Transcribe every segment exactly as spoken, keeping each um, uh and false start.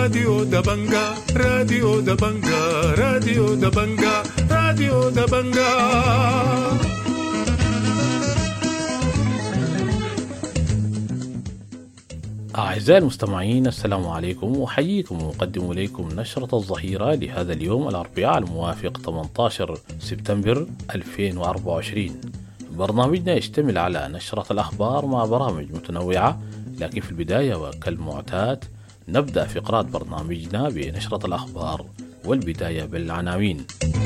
راديو دبنجا راديو دبنجا راديو دبنجا راديو دبنجا. أعزائي المستمعين، السلام عليكم، وحييكم وأقدم إليكم نشرة الظهيرة لهذا اليوم الأربعاء الموافق ثمانية عشر سبتمبر ألفين وأربعة وعشرين. برنامجنا يشتمل على نشرة الأخبار مع برامج متنوعة، لكن في البداية وكالمعتاد نبدأ فقرات برنامجنا بنشرة الأخبار، والبداية بالعناوين.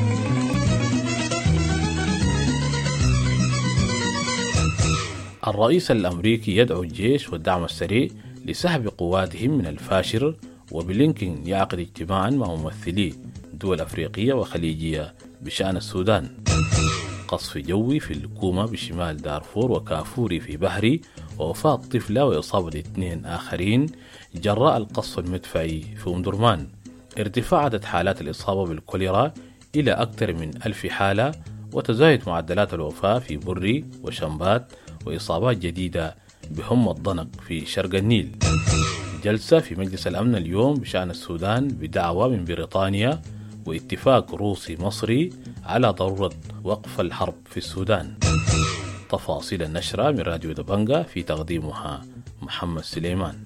الرئيس الأمريكي يدعو الجيش والدعم السريع لسحب قواتهم من الفاشر، وبلينكين يعقد اجتماعا مع ممثلي دول أفريقية وخليجية بشأن السودان. قصف جوي في الكومة بشمال دارفور وكافوري في بحري، ووفاة طفلة وإصابة اثنين آخرين جراء القصف المدفعي في أم درمان. ارتفاع عدد حالات الإصابة بالكوليرا إلى أكثر من ألف حالة، وتزايد معدلات الوفاة في بري وشمبات، وإصابات جديدة بحمى الضنك في شرق النيل. جلسة في مجلس الأمن اليوم بشأن السودان بدعوة من بريطانيا، واتفاق روسي مصري على ضرورة وقف الحرب في السودان. تفاصيل النشرة من راديو دبنجا، في تقديمها محمد سليمان.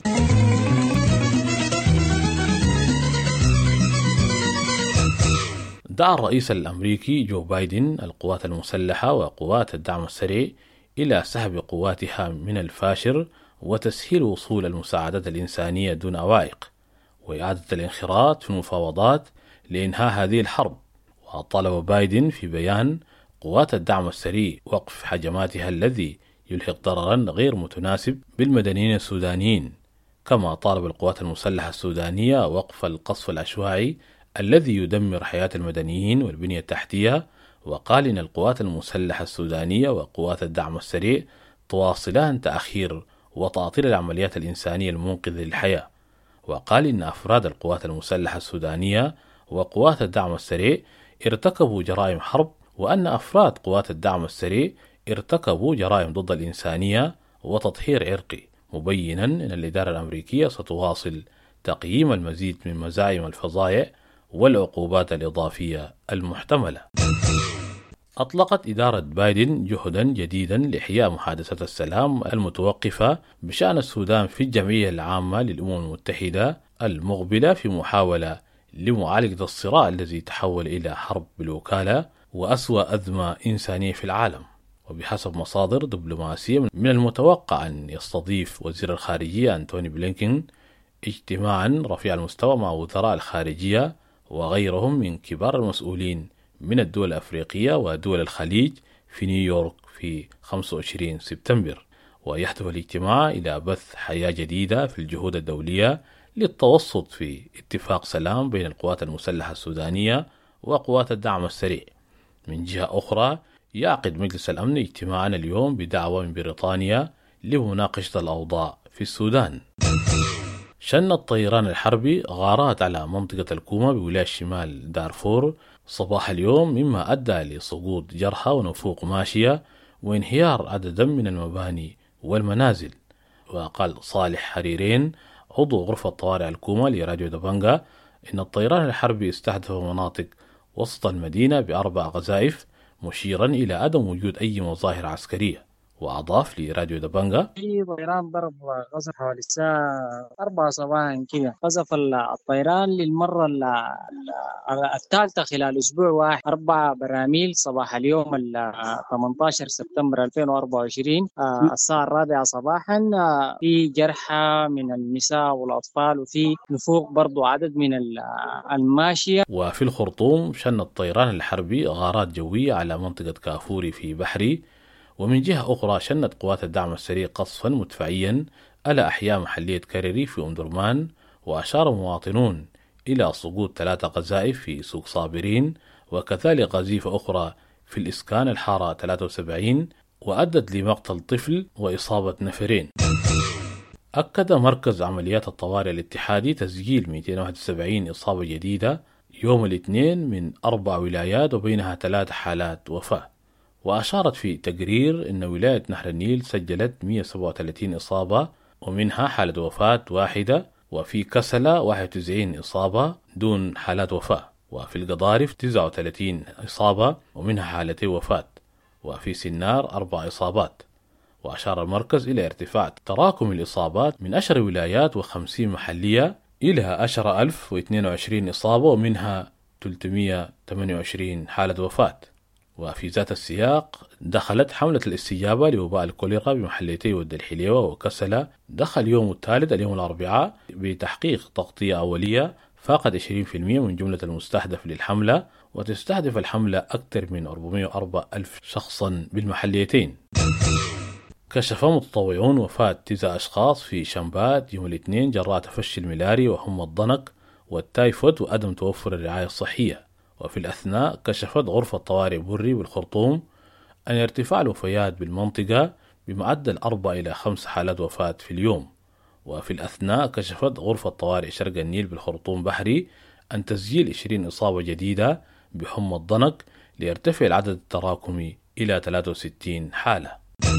دعا الرئيس الأمريكي جو بايدن القوات المسلحة وقوات الدعم السريع إلى سحب قواتها من الفاشر وتسهيل وصول المساعدات الإنسانية دون عوائق، وإعادة الانخراط في المفاوضات لإنهاء هذه الحرب. وطلب بايدن في بيان قوات الدعم السريع وقف هجماتها الذي يلحق ضررا غير متناسب بالمدنيين السودانيين، كما طالب القوات المسلحة السودانية وقف القصف العشوائي الذي يدمر حياة المدنيين والبنية التحتية. وقال إن القوات المسلحة السودانية وقوات الدعم السريع تواصلان تأخير وتعطيل العمليات الإنسانية المنقذة للحياة. وقال إن أفراد القوات المسلحة السودانية وقوات الدعم السريع ارتكبوا جرائم حرب، وأن أفراد قوات الدعم السريع ارتكبوا جرائم ضد الإنسانية وتطهير عرقي، مبينا أن الإدارة الأمريكية ستواصل تقييم المزيد من مزاعم الفظائع والعقوبات الإضافية المحتملة. أطلقت إدارة بايدن جهدا جديدا لإحياء محادثة السلام المتوقفة بشأن السودان في الجمعية العامة للأمم المتحدة المقبلة، في محاولة لمعالجة الصراع الذي تحول إلى حرب بالوكالة وأسوأ أزمة إنسانية في العالم. وبحسب مصادر دبلوماسية، من المتوقع أن يستضيف وزير الخارجية أنتوني بلينكين اجتماعا رفيع المستوى مع وزراء الخارجية وغيرهم من كبار المسؤولين من الدول الأفريقية ودول الخليج في نيويورك في خمسة وعشرين سبتمبر. ويهدف الاجتماع إلى بث حياة جديدة في الجهود الدولية للتوسط في اتفاق سلام بين القوات المسلحة السودانية وقوات الدعم السريع. من جهة أخرى، يعقد مجلس الأمن اجتماعا اليوم بدعوة من بريطانيا لمناقشة الأوضاع في السودان. شن الطيران الحربي غارات على منطقة الكومة بولاية شمال دارفور صباح اليوم، مما أدى لسقوط جرحى ونفوق ماشية وانهيار عدد من المباني والمنازل. وقال صالح حريرين عضو غرفة طوارئ الكومة لراديو دبنجا إن الطيران الحربي استهدف مناطق وسط المدينة بأربع قذائف، مشيرا إلى عدم وجود أي مظاهر عسكرية. وأضاف لراديو دبنجا: في طيران ضرب قصف حوالي الساعة أربعة صباحا كده. قصف الطيران للمرة الثالثة خلال أسبوع واحد، أربع براميل صباح اليوم ال ثمانية عشر سبتمبر ألفين وأربعة وعشرين الساعة الرابعة صباحا. في جرحى من النساء والأطفال، وفي نفوق برضو عدد من الماشية. وفي الخرطوم شن الطيران الحربي غارات جوية على منطقة كافوري في بحري. ومن جهة أخرى شنت قوات الدعم السريع قصفا مدفعيا على أحياء محلية كريري في أم درمان. وأشار مواطنون إلى سقوط ثلاثة قذائف في سوق صابرين، وكذلك قذيفة أخرى في الإسكان الحارة ثلاثة وسبعين، وأدت لمقتل طفل وإصابة نفرين. أكد مركز عمليات الطوارئ الاتحادي تسجيل مئتين وواحد وسبعين إصابة جديدة يوم الاثنين من أربع ولايات، وبينها ثلاث حالات وفاة. وأشارت في تقرير أن ولاية نهر النيل سجلت مئة وسبعة وثلاثين إصابة، ومنها حالة وفاة واحدة، وفي كسلة واحد وتسعين إصابة دون حالات وفاة، وفي القضارف تسعة وثلاثين إصابة ومنها حالتي وفاة، وفي سنار أربع إصابات. وأشار المركز إلى ارتفاع تراكم الإصابات من عشر ولايات وخمسين محلية إلى عشرة آلاف واثنين وعشرين إصابة ومنها ثلاثمئة وثمانية وعشرين حالة وفاة. وفي ذات السياق دخلت حملة الاستجابة لوباء الكوليرا بمحليتي ود الحليوة وكسلة دخل يوم الثالث اليوم الأربعاء بتحقيق تغطية أولية فاقد عشرين بالمئة من جملة المستهدف للحملة، وتستهدف الحملة أكثر من أربعمئة وأربعة ألف شخصا بالمحليتين. كشف متطوعون وفاة تسعة أشخاص في شمبات يوم الاثنين جراء تفشي الملاري وهم الضنك والتايفود وعدم توفر الرعاية الصحية. وفي الأثناء كشفت غرفة طوارئ بري بالخرطوم أن ارتفاع الوفيات بالمنطقة بمعدل أربع إلى خمس حالات وفاة في اليوم. وفي الأثناء كشفت غرفة طوارئ شرق النيل بالخرطوم بحري أن تسجيل عشرين إصابة جديدة بحمى الضنك ليرتفع العدد التراكمي إلى ثلاثة وستين حالة.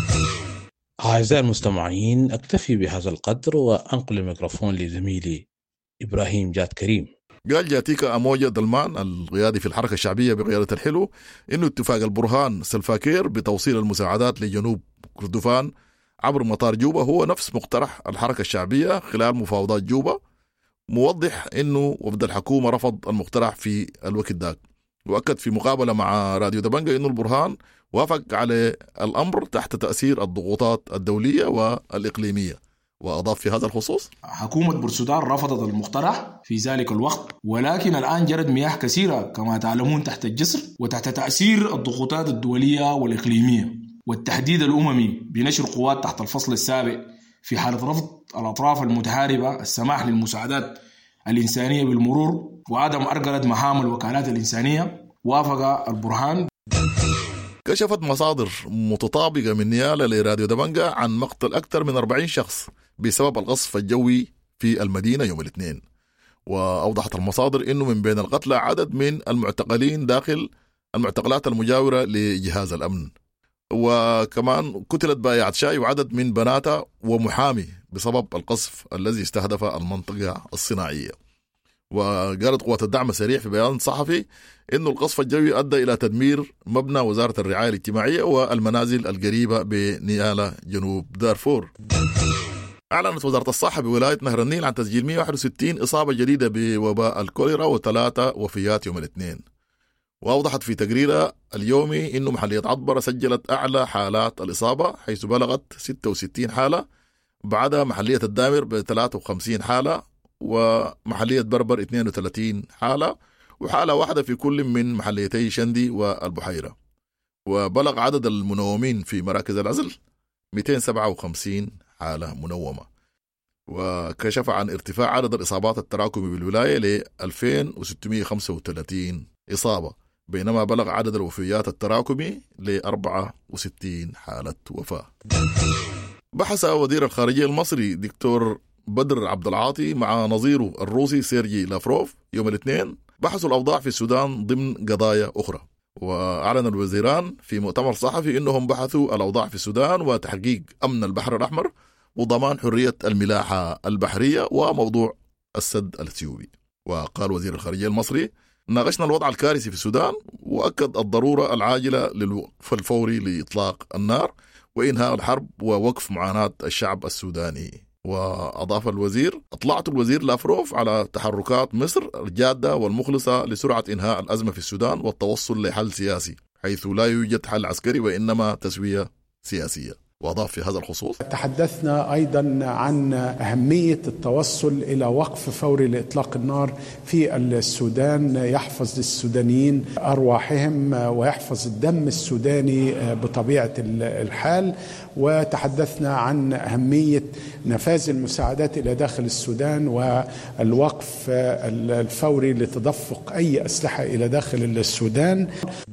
أعزائي المستمعين، أكتفي بهذا القدر وأنقل الميكروفون لزميلي إبراهيم جاد كريم. قال جاتيكا أموجة دلمان القيادي في الحركة الشعبية بقيادة الحلو إنه اتفاق البرهان سلفاكير بتوصيل المساعدات لجنوب كردفان عبر مطار جوبا هو نفس مقترح الحركة الشعبية خلال مفاوضات جوبا، موضح إنه وفد الحكومة رفض المقترح في الوقت داك. وأكد في مقابلة مع راديو دبنجة إنه البرهان وافق على الأمر تحت تأثير الضغوطات الدولية والإقليمية. وأضاف في هذا الخصوص: حكومة بورسودان رفضت المقترح في ذلك الوقت، ولكن الآن جرت مياه كثيرة كما تعلمون تحت الجسر وتحت تأثير الضغوطات الدولية والإقليمية والتحديد الأممي بنشر قوات تحت الفصل السابع في حالة رفض الأطراف المتحاربة السماح للمساعدات الإنسانية بالمرور وعدم أرجلة مهام الوكالات الإنسانية. وافق البرهان. كشفت مصادر متطابقة من نيالة لراديو دبنجة عن مقتل أكثر من أربعين شخص بسبب القصف الجوي في المدينة يوم الاثنين. وأوضحت المصادر أنه من بين القتلى عدد من المعتقلين داخل المعتقلات المجاورة لجهاز الأمن، وكمان قتلت بائعة شاي وعدد من بناتها ومحامي بسبب القصف الذي استهدف المنطقة الصناعية. وقالت قوات الدعم السريع في بيان صحفي إنه القصف الجوي أدى إلى تدمير مبنى وزارة الرعاية الاجتماعية والمنازل القريبة بنيالة جنوب دارفور. أعلنت وزارة الصحة بولاية نهر النيل عن تسجيل مئة وواحد وستين إصابة جديدة بوباء الكوليرا وثلاثة وفيات يوم الاثنين. وأوضحت في تقريرها اليومي إنه محلية عطبرة سجلت أعلى حالات الإصابة حيث بلغت ستة وستين حالة، بعدها محلية الدامر ب ثلاثة وخمسين حالة، ومحلية بربر اثنين وثلاثين حالة، وحالة واحدة في كل من محليتي شندي والبحيرة. وبلغ عدد المنومين في مراكز العزل مئتين وسبعة وخمسين حالة منومة. وكشف عن ارتفاع عدد الإصابات التراكمي بالولاية ل ألفين وستمئة وخمسة وثلاثين إصابة، بينما بلغ عدد الوفيات التراكمي ل أربعة وستين حالة وفاة. بحث وزير الخارجية المصري دكتور بدر عبد العاطي مع نظيره الروسي سيرجي لافروف يوم الاثنين بحثوا الأوضاع في السودان ضمن قضايا أخرى. وأعلن الوزيران في مؤتمر صحفي أنهم بحثوا الأوضاع في السودان وتحقيق أمن البحر الأحمر وضمان حرية الملاحة البحرية وموضوع السد الأثيوبي. وقال وزير الخارجية المصري: ناقشنا الوضع الكارثي في السودان، وأكد الضرورة العاجلة للوقف الفوري لإطلاق النار وإنهاء الحرب ووقف معاناة الشعب السوداني. وأضاف الوزير: أطلعت الوزير لافروف على تحركات مصر الجادة والمخلصة لسرعة إنهاء الأزمة في السودان والتوصل لحل سياسي، حيث لا يوجد حل عسكري وإنما تسوية سياسية. وأضاف في هذا الخصوص: تحدثنا أيضا عن أهمية التوصل إلى وقف فوري لإطلاق النار في السودان يحفظ السودانيين أرواحهم ويحفظ الدم السوداني بطبيعة الحال. وتحدثنا عن أهمية نفاذ المساعدات إلى داخل السودان والوقف الفوري لتدفق أي أسلحة إلى داخل السودان.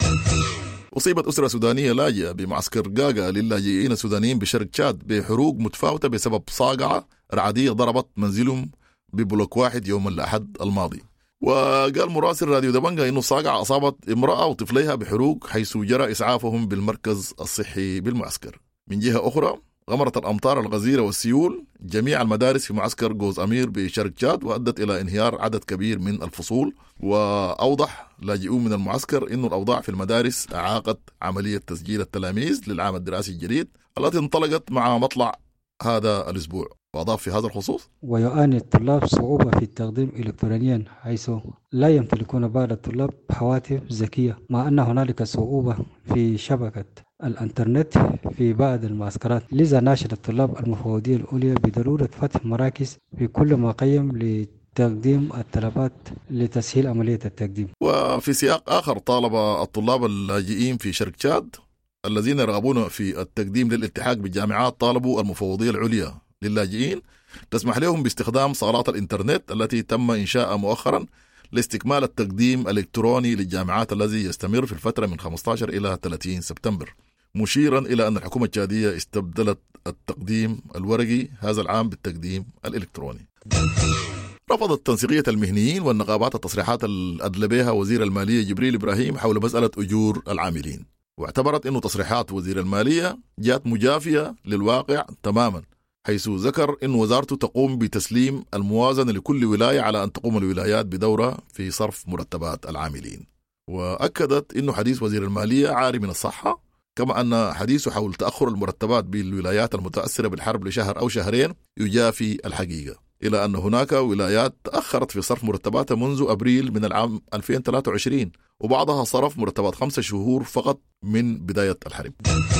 أصيبت أسرة سودانية لاجئة بمعسكر قاقا للاجئين السودانيين بشرق تشاد بحروق متفاوتة بسبب صاقعة رعدية ضربت منزلهم ببلوك واحد يوم الأحد الماضي. وقال مراسل راديو دبنجة إنه الصاقعة أصابت امرأة وطفليها بحروق حيث جرى إسعافهم بالمركز الصحي بالمعسكر. من جهة أخرى غمرت الأمطار الغزيرة والسيول جميع المدارس في معسكر جوز أمير بشرق تشاد، وأدت إلى انهيار عدد كبير من الفصول. وأوضح لاجئون من المعسكر أن الأوضاع في المدارس أعاقت عملية تسجيل التلاميذ للعام الدراسي الجديد التي انطلقت مع مطلع هذا الأسبوع. وأضاف في هذا الخصوص: ويعاني الطلاب صعوبة في التقديم إلكترونيا، حيث لا يمتلكون بعض الطلاب هواتف ذكية، مع أن هنالك صعوبة في شبكة الإنترنت في بعض المعسكرات. لذا ناشد الطلاب المفوضية العليا بضرورة فتح مراكز في كل ما قيم لتقديم الطلبات لتسهيل عملية التقديم. وفي سياق آخر، طالب الطلاب اللاجئين في شرق تشاد الذين يرغبون في التقديم للالتحاق بالجامعات طالبوا المفوضية العليا للاجئين تسمح لهم باستخدام صالات الإنترنت التي تم إنشاءها مؤخرا لاستكمال التقديم الإلكتروني للجامعات الذي يستمر في الفترة من خمسة عشر إلى ثلاثين سبتمبر، مشيرا إلى أن الحكومة التشادية استبدلت التقديم الورقي هذا العام بالتقديم الإلكتروني. رفضت تنسيقية المهنيين والنقابات التصريحات الأدلى بها وزير المالية جبريل إبراهيم حول مسألة أجور العاملين، واعتبرت أن تصريحات وزير المالية جاءت مجافية للواقع تماما، حيث ذكر أن وزارته تقوم بتسليم الموازنة لكل ولاية على أن تقوم الولايات بدورة في صرف مرتبات العاملين. وأكدت أن حديث وزير المالية عاري من الصحة، كما أن حديثه حول تأخر المرتبات بالولايات المتأثرة بالحرب لشهر أو شهرين يجافي الحقيقة، إلى أن هناك ولايات تأخرت في صرف مرتباتها منذ أبريل من العام ألفين وثلاثة وعشرين، وبعضها صرف مرتبات خمسة شهور فقط من بداية الحرب.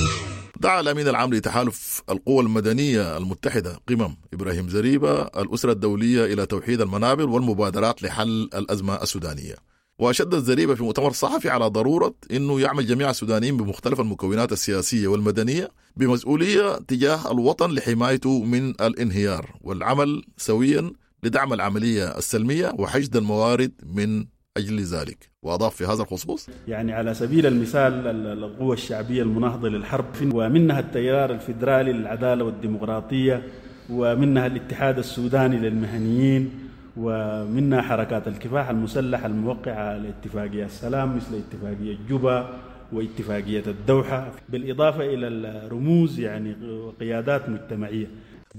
دعا الأمين العام لتحالف القوى المدنية المتحدة قمم إبراهيم زريبة الأسرة الدولية إلى توحيد المنابر والمبادرات لحل الأزمة السودانية. وشدد زريبة في مؤتمر صحفي على ضرورة أنه يعمل جميع السودانيين بمختلف المكونات السياسية والمدنية بمسؤولية تجاه الوطن لحمايته من الانهيار، والعمل سويا لدعم العملية السلمية وحشد الموارد من أجل ذلك. وأضاف في هذا الخصوص: يعني على سبيل المثال القوى الشعبية المناهضة للحرب، ومنها التيار الفيدرالي للعدالة والديمقراطية، ومنها الاتحاد السوداني للمهنيين، ومنها حركات الكفاح المسلح الموقعة لاتفاقية السلام مثل اتفاقية جوبا واتفاقية الدوحة، بالإضافة إلى الرموز يعني وقيادات مجتمعية.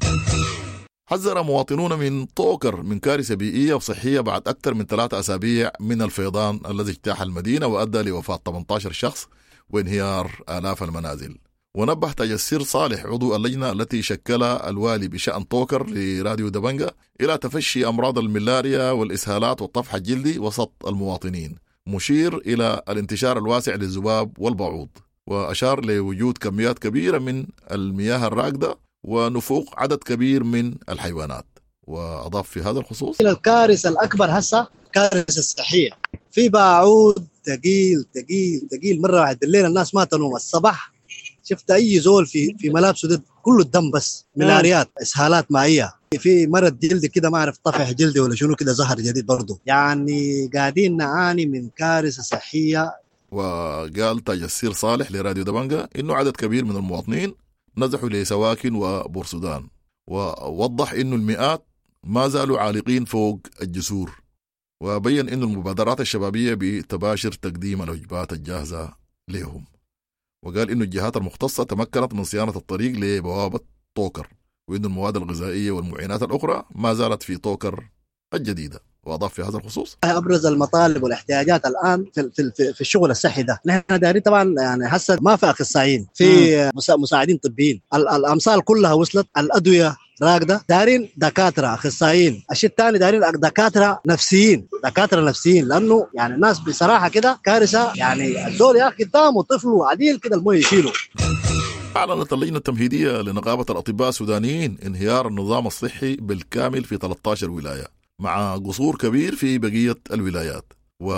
حذر مواطنون من طوكر من كارثة بيئية وصحية بعد أكثر من ثلاثة أسابيع من الفيضان الذي اجتاح المدينة وأدى لوفاة ثمانية عشر شخص وانهيار آلاف المنازل. ونبه تجسير صالح عضو اللجنة التي شكلها الوالي بشأن طوكر لراديو دبنجة إلى تفشي أمراض الملاريا والإسهالات والطفح الجلدي وسط المواطنين، مشير إلى الانتشار الواسع للذباب والبعوض، وأشار لوجود كميات كبيرة من المياه الراكدة ونفوق عدد كبير من الحيوانات. وأضاف في هذا الخصوص: الكارثة الأكبر هسه كارثة الصحية، في باعود تقيل تقيل تقيل مرة واحد بالليل الناس ما تنوم، الصباح شفت أي زول في في ملابسه ده كله الدم بس، ملاريات، إسهالات مائية، في مرض جلدي كده ما أعرف طفح جلدي ولا شنو كده ظهر جديد برضه، يعني قاعدين نعاني من كارثة صحية. وقال تجسير صالح لراديو دبنجة إنه عدد كبير من المواطنين نزحوا لسواكن وبورسودان، ووضح إنه المئات ما زالوا عالقين فوق الجسور، وبين إنه المبادرات الشبابية بتباشر تقديم الوجبات الجاهزة لهم. وقال إنه الجهات المختصة تمكنت من صيانة الطريق لبوابة طوكر، وإن المواد الغذائية والمعينات الأخرى ما زالت في طوكر الجديدة. وأضاف في هذا الخصوص: أبرز المطالب والاحتياجات الآن في في في الشغل الصحي ده، نحن دارين طبعا يعني هسه ما في أخصائيين، في مساعدين طبيين، الأمثال كلها وصلت، الأدوية راكده، دارين دكاتره اخصائيين، الشيء الثاني دارين دكاتره نفسيين، دكاتره نفسيين، لانه يعني الناس بصراحه كده كارثه، يعني الزول يا اخي قدامه طفل عديل كده المويه يشيله. أعلنت اللجنة التمهيدية لنقابة الأطباء السودانيين انهيار النظام الصحي بالكامل في ثلاثة عشر ولاية مع قصور كبير في بقية الولايات،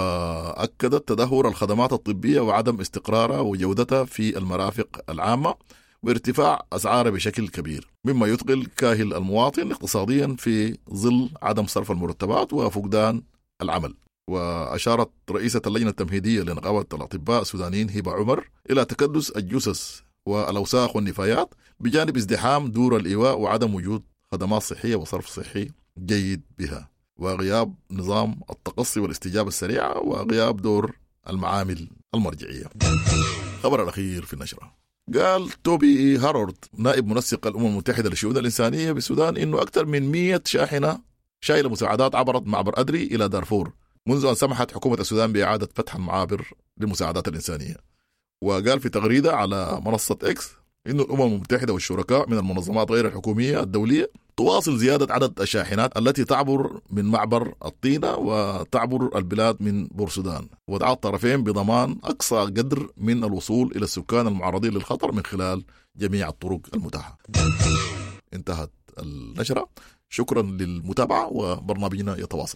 وأكدت تدهور الخدمات الطبية وعدم استقرارها وجودتها في المرافق العامة وارتفاع أسعارها بشكل كبير، مما يثقل كاهل المواطن اقتصاديا في ظل عدم صرف المرتبات وفقدان العمل. وأشارت رئيسة اللجنة التمهيدية لنقابة الأطباء السودانيين هبة عمر إلى تكدس الجثث والأوساخ والنفايات بجانب ازدحام دور الإيواء وعدم وجود خدمات صحية وصرف صحي جيد بها، وغياب نظام التقصي والاستجابة السريعة، وغياب دور المعامل المرجعية. خبر الأخير في النشرة: قال توبي هارورد نائب منسق الأمم المتحدة للشؤون الإنسانية بالسودان إنه أكثر من مئة شاحنة شايلة مساعدات عبرت معبر أدري إلى دارفور منذ أن سمحت حكومة السودان بإعادة فتح المعابر للمساعدات الإنسانية. وقال في تغريدة على منصة إكس إنه الأمم المتحدة والشركاء من المنظمات غير الحكومية الدولية تواصل زيادة عدد الشاحنات التي تعبر من معبر الطينة وتعبر البلاد من بورسودان، ودعا الطرفين بضمان أقصى قدر من الوصول إلى السكان المعرضين للخطر من خلال جميع الطرق المتاحة. انتهت النشرة. شكرا للمتابعة وبرنامجنا يتواصل.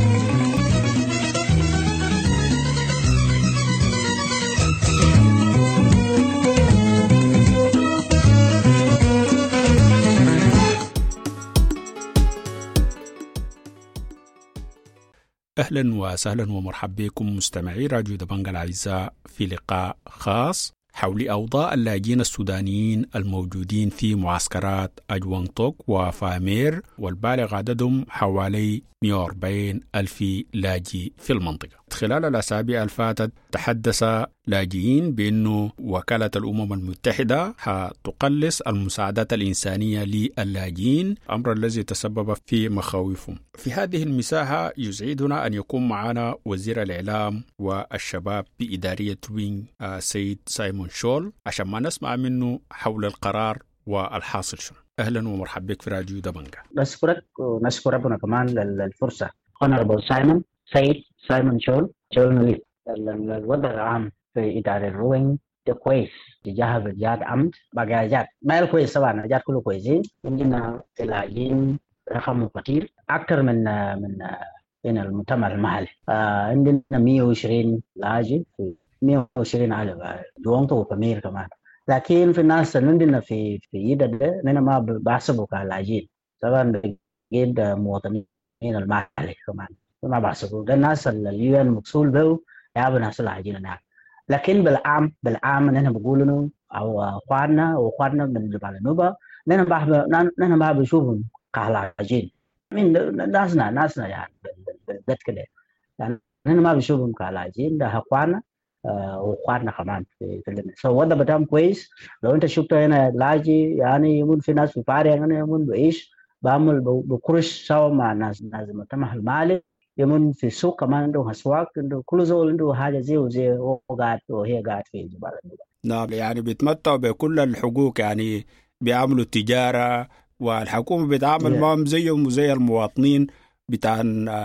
أهلا وسهلا ومرحبا بكم مستمعي راديو دبنجة الأعزاء في لقاء خاص حول أوضاع اللاجئين السودانيين الموجودين في معسكرات أجوانتوك وفامير والبالغ عددهم حوالي مئة وأربعين ألف لاجئ في المنطقة. خلال الأسابيع الفاتت تحدث لاجئين بأنه وكالة الأمم المتحدة هتقلص المساعدات الإنسانية للاجئين، أمر الذي تسبب في مخاوفهم. في هذه المساحة يسعدنا أن يكون معنا وزير الإعلام والشباب بإدارية وين سيد سايمون شول عشان ما نسمع منه حول القرار والحاصل شنو. أهلا ومرحبا بك في راديو دبنجة. نشكرك ونشكر ربنا كمان للفرصة. Honorable سايمون سيد سايمون شول جورناليست. الوضع العام في إدارة الروين ده كويس تجاه الرجال أمن بقاجات ما كويس طبعا الرجال كله كويسين. عندنا تلاقين رقم كتير أكثر من من من المجتمع المحلي. آه عندنا مئة وعشرين لاجئ في مئة وعشرين على جوانتو وفامير كمان. لكن في الناس اللي عندنا في في يدا ده أنا ما بحسبه كلاجئين طبعا بجد مواطنين المحلي كمان ما بحسبه ده الناس اللي اليو ان مقصول به يا ناس لاجئين هناك. لكن بالعام بالعام نحن بقول إنه أو أخواننا وأخواننا من جبال النوبة نحن بحب نحن ما بنشوفهم كلاجئين من ناسنا ناسنا يعني بالذات كده يعني نحن ما بنشوفهم كلاجئين ده أخواننا واخواننا كمان في في اللي سو وضع بتاعهم كويس. لو انت شفته هنا لاجي يعني يمون في ناس في باري يعني يمون بعيش بعمل بكرش سوا مع ناس ناس المجتمع المالي يمون في السوق كمان عنده اسواق عنده كل زول عنده حاجه زي وزي هو قاعد وهي قاعد في جبال النوبة. نعم يعني بيتمتعوا بكل الحقوق يعني بيعملوا تجاره والحكومه بتعامل yeah. معهم زيهم وزي المواطنين بتاع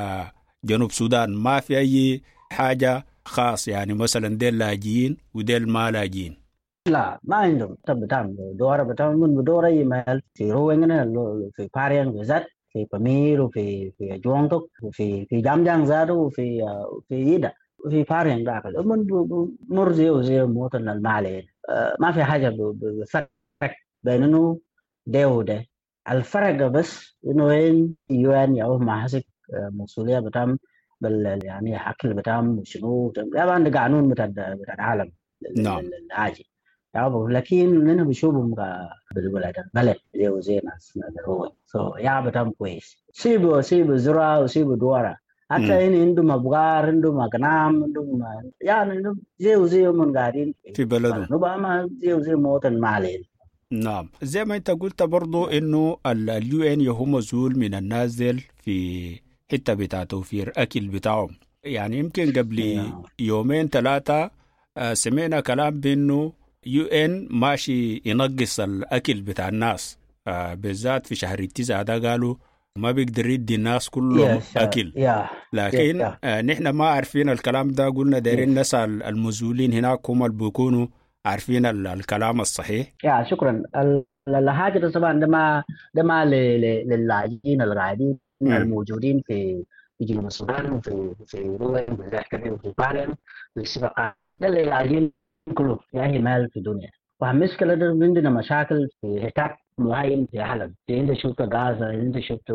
جنوب السودان. ما في اي حاجه خاص يعني مثلا ديل لاجئين وديل ما لاجئين لا ما عندهم بتاعهم دوره بتاعهم من بدوره يمال في روينغنا في باريان بالذات في بامير وفي في جونتوك وفي في جامجان زادو وفي في يدا وفي باريان داخل من مرزي وزي المواطن المالي. ما في حاجه بفرق بينه ده وده. الفرق بس انه وين يو ان يا ما حسك مسؤوليه بتاعهم بال يعني حكي بتاعهم شنو طبعا ده قانون بتاع بتاع العالم نعم العاجي يعني. لكن انا بشوفهم بالبلد بلد زي وزي ناس هو سو يا بتاعهم كويس. سيبوا سيبوا زرع وسيبوا دوره حتى ان عندهم ابغار عندهم اغنام عندهم يعني زي وزي من قاعدين في بلدهم نبقى ما زي وزي مواطن مالي. نعم زي ما انت قلت برضو انه اليو ان هو مسؤول من النازل في حتى بتاع توفير أكل بتاعهم. يعني يمكن قبل يومين ثلاثة سمعنا كلام بأنه يو إن ماشي ينقص الأكل بتاع الناس بالذات في شهر التسعة ده قالوا ما بيقدر يدي الناس كلهم أكل. لكن نحن ما عارفين الكلام ده. قلنا دايرين نسأل المسؤولين هناك هم اللي بيكونوا عارفين الكلام الصحيح. يا شكرا. الحاجة ده طبعا ده ما ده ما للاجئين القاعدين الموجودين في في جنوب السودان وفي في روين وفي بارين والسباقات ده اللي لاجئين كله يعني مال في الدنيا. والمشكلة ده عندنا مشاكل في حتات معين في حلب. انت شفت غازة انت شفت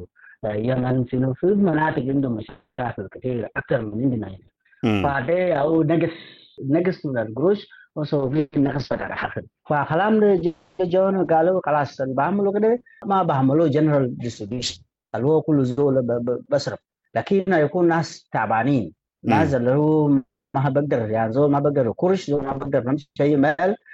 يمن في في مناطق عندهم مشاكل كثير أكثر من عندنا هنا. فده أو نقص نقص من القروش وصو في نقص في الحقل. فكلام ده جون قالوا خلاص بعملوا كده ما بعملوا جنرال ديستريبيوشن اللي هو كل زول بصرف. لكن يكون ناس تعبانين ناس اللي هو ما بقدر يعني زول ما بقدر كرش زول ما بقدر نمشي شيء مال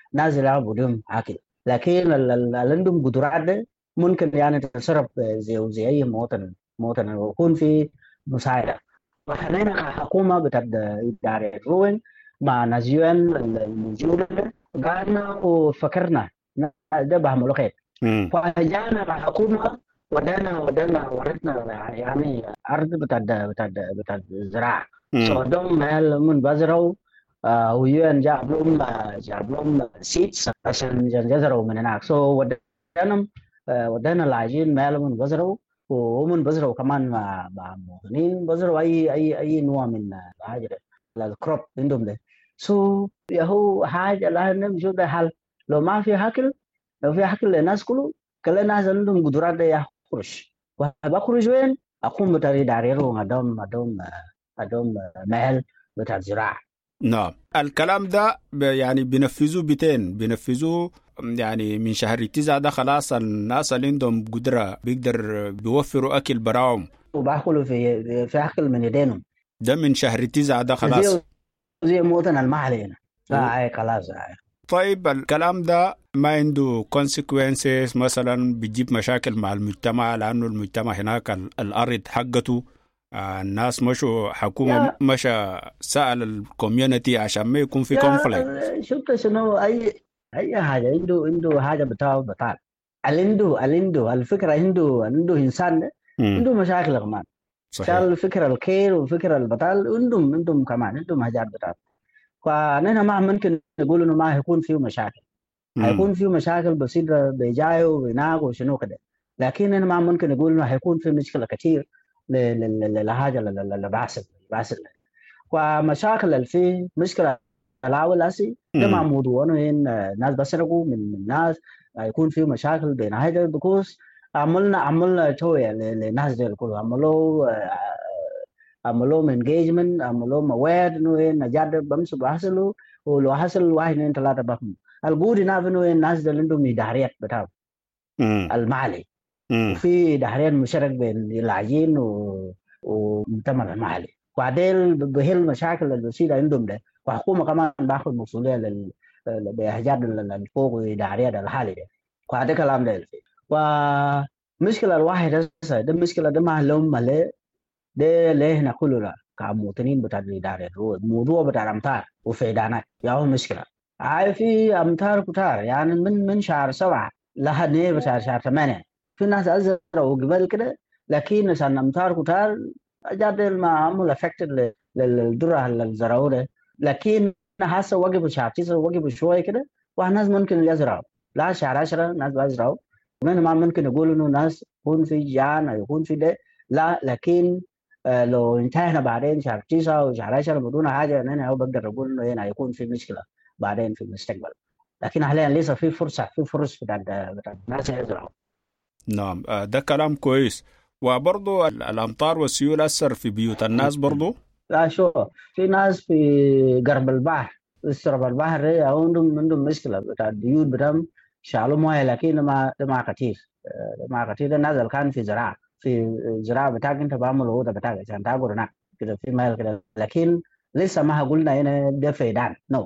نازل بدون اكل. لكن اللي عندهم قدرات ده ممكن يعني تتصرف زي زي اي مواطن مواطن ويكون في مساعده. وحاليا حكومه بتاعت اداره روين مع نازيون الموجوده قعدنا وفكرنا ده بعملوا خير. فجانا مع حكومه ودانا ودانا ورثنا يعني ارض بتاعت بتاعت بتاعت الزراعه. صدام مال من بزرعوا آه ويوان جاب لهم جاب لهم سيتس عشان يزرعوا من هناك. سو ودانا آه ودانا اللاجئين مال من بزرعوا ومن بزرعوا كمان مع مع مواطنين بزرعوا اي اي اي نوع من حاجه الكروب عندهم ده. سو يهو حاجه لا نمشي ده حل. لو ما في اكل لو في اكل للناس كله كل الناس عندهم قدرات ده يخرج. وبخرج وين؟ اقوم بتاري داريرو ادوم ادوم ادوم مال بتاع الزراعه. نعم الكلام ده يعني بينفذوه بتين بينفذوه يعني من شهر تسعة ده خلاص الناس اللي عندهم قدرة بيقدر بيوفروا أكل براهم وبأكلوا في في أكل من يدينهم. ده من شهر تسعة ده خلاص زي زي موطن المحلي هنا. لا خلاص. طيب الكلام ده ما عنده consequences مثلا بيجيب مشاكل مع المجتمع لأنه المجتمع هناك الأرض حقته آه الناس مشوا حكومة مشى سأل الكوميونتي عشان ما يكون في كونفليكت. شفت شنو أي أي حاجة عنده عنده حاجة بتاعه بتاع عنده عنده الفكرة عنده عنده إنسان عنده مشاكل كمان. كان الفكرة الكير والفكرة البطال عندهم عندهم كمان عندهم حاجات بتاعه. فنحن ما ممكن نقول إنه ما هيكون فيه مشاكل. مم. هيكون فيه مشاكل بسيطة بيجاي وبناق وشنو كده. لكن أنا ما ممكن نقول إنه هيكون فيه مشكلة كتير لحاجة اللي بعسل بعسل. ومشاكل اللي فيه مشكلة الأول أسي ده ما موضوع إنه الناس بسرقوا من الناس هيكون فيه مشاكل بين هذا بكوس عملنا عملنا شوية للناس دي الكل عملوا عملوا من engagement عملوا مواد إنه نجاد بمسوا بحصلوا ولو حصل واحد اثنين ثلاثة بهم الجود هنا إنه الناس اللي عندهم إداريات بتاعهم المالي وفي دحريات مشترك بين اللاجئين ومجتمع المحلي. وبعدين بهي المشاكل اللي بتصير عندهم ده وحكومة كمان باخذ مسؤولية لل بحاجات الفوق وإداريات الحالي ده. وهذا كلام ده. ومشكلة الواحد هسه ده مشكلة ده ما لهم ملء ده ليه نقوله لا كمواطنين بتاع الإداريات هو الموضوع بتاع الأمطار وفيدانات يا هو مشكلة. عاي في أمطار كتار يعني من من شهر سبعة لحد نهاية بتاع شهر ثمانية في ناس أزرعوا قبل كده لكن عشان أمطار كتار جاد ما عمل أفكت للذرة اللي زرعوه ده. لكن هسه وقفوا شهر تسعة وقفوا شوية كده والناس ممكن يزرعوا لا شهر عشرة ناس بيزرعوا. ما ممكن نقول إنه ناس يكون في جان أو يكون في ده لا. لكن آه لو انتهينا بعدين شهر تسعة وشهر عشرة بدون حاجة أنا أو بقدر أقول إنه هنا يكون في مشكلة بعدين في المستقبل. لكن حاليا لسه في فرصة في فرص بتاع بتاع الناس يزرعوا. نعم ده كلام كويس. وبرضو الأمطار والسيول أثر في بيوت الناس برضو. لا شو في ناس في قرب البحر قرب البحر عندهم عندهم مشكلة بتاع البيوت بتاعهم شالوا مويه لكن ما ما كتير ما كتير. الناس اللي كان في زراعة في زراعة بتاعك أنت بعمل هو ده بتاعك عشان تاكل هناك كده في مال كده. لكن لسه ما قلنا هنا ده فيدان نو.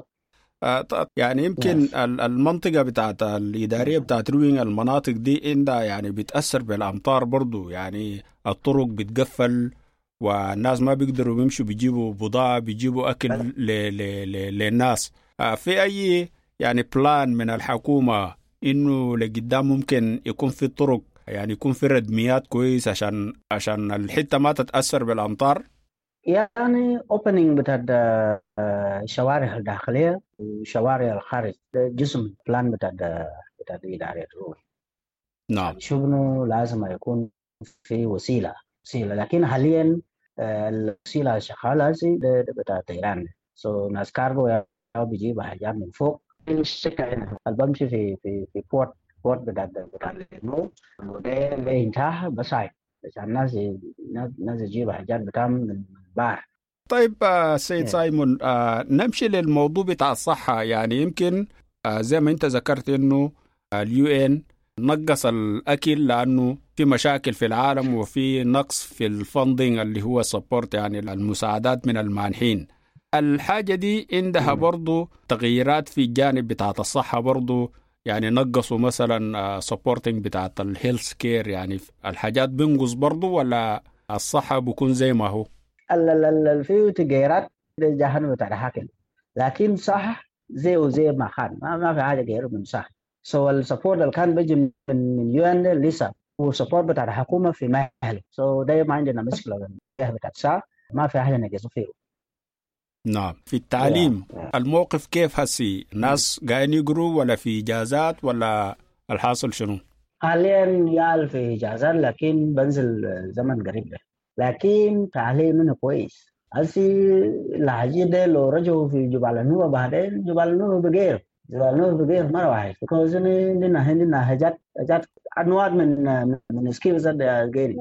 يعني يمكن yes. المنطقة بتاعت الإدارية بتاعت روين المناطق دي عندها يعني بتأثر بالأمطار برضو يعني الطرق بتقفل والناس ما بيقدروا يمشوا بيجيبوا بضاعة بيجيبوا أكل ل ل ل للناس. في أي يعني بلان من الحكومة إنه لقدام ممكن يكون في طرق يعني يكون في ردميات كويس عشان عشان الحتة ما تتأثر بالأمطار؟ يعني opening بتاع الشوارع الداخلية وشوارع الخارج جسم بلان بتاع بتاع الإدارة الروح. نعم. شغله لازم يكون في وسيلة وسيلة لكن حاليا الوسيلة شغالة زي بتاع طيران. سو ناس كارغو يا بيجيب حاجات من فوق. الشركة هنا البمشي في في في بورت بورت بتاع بتاع النو وده ده انتهى بساي عشان الناس الناس يجيب حاجات بتاعهم من البحر. طيب سيد سايمون آه نمشي للموضوع بتاع الصحة. يعني يمكن آه زي ما انت ذكرت انه اليو ان نقص الأكل لأنه في مشاكل في العالم وفي نقص في الفندنج اللي هو سبورت يعني المساعدات من المانحين. الحاجة دي عندها برضو تغييرات في الجانب بتاعت الصحة برضو، يعني نقصوا مثلا سبورتنج بتاعت الهيلث كير، يعني الحاجات بنقص برضو ولا الصحة بيكون زي ما هو؟ في تغييرات جهنم بتاع الحاكم، لكن صح زي وزي ما كان، ما, ما في حاجة غير من صح. سو السبورت اللي كان بيجي من من يو ان لسه، والسبورت بتاع الحكومة في مهل، سو ده ما عندنا مشكلة بتاع صح، ما في حاجة نقصوا فيه. نعم. في التعليم yeah, yeah. الموقف كيف هسي؟ ناس قاعدين يقروا ولا في إجازات ولا الحاصل شنو؟ حاليا يال في إجازات، لكن بنزل زمن قريب ده، لكن تعليم منه كويس. هسي الحاجة ده لو رجعوا في جبال النوبة بعدين، جبال النوبة بغير جبال النوبة بغير مرة واحد، because عندنا عندنا حاجات حاجات أنواع من من سكيلز غيري.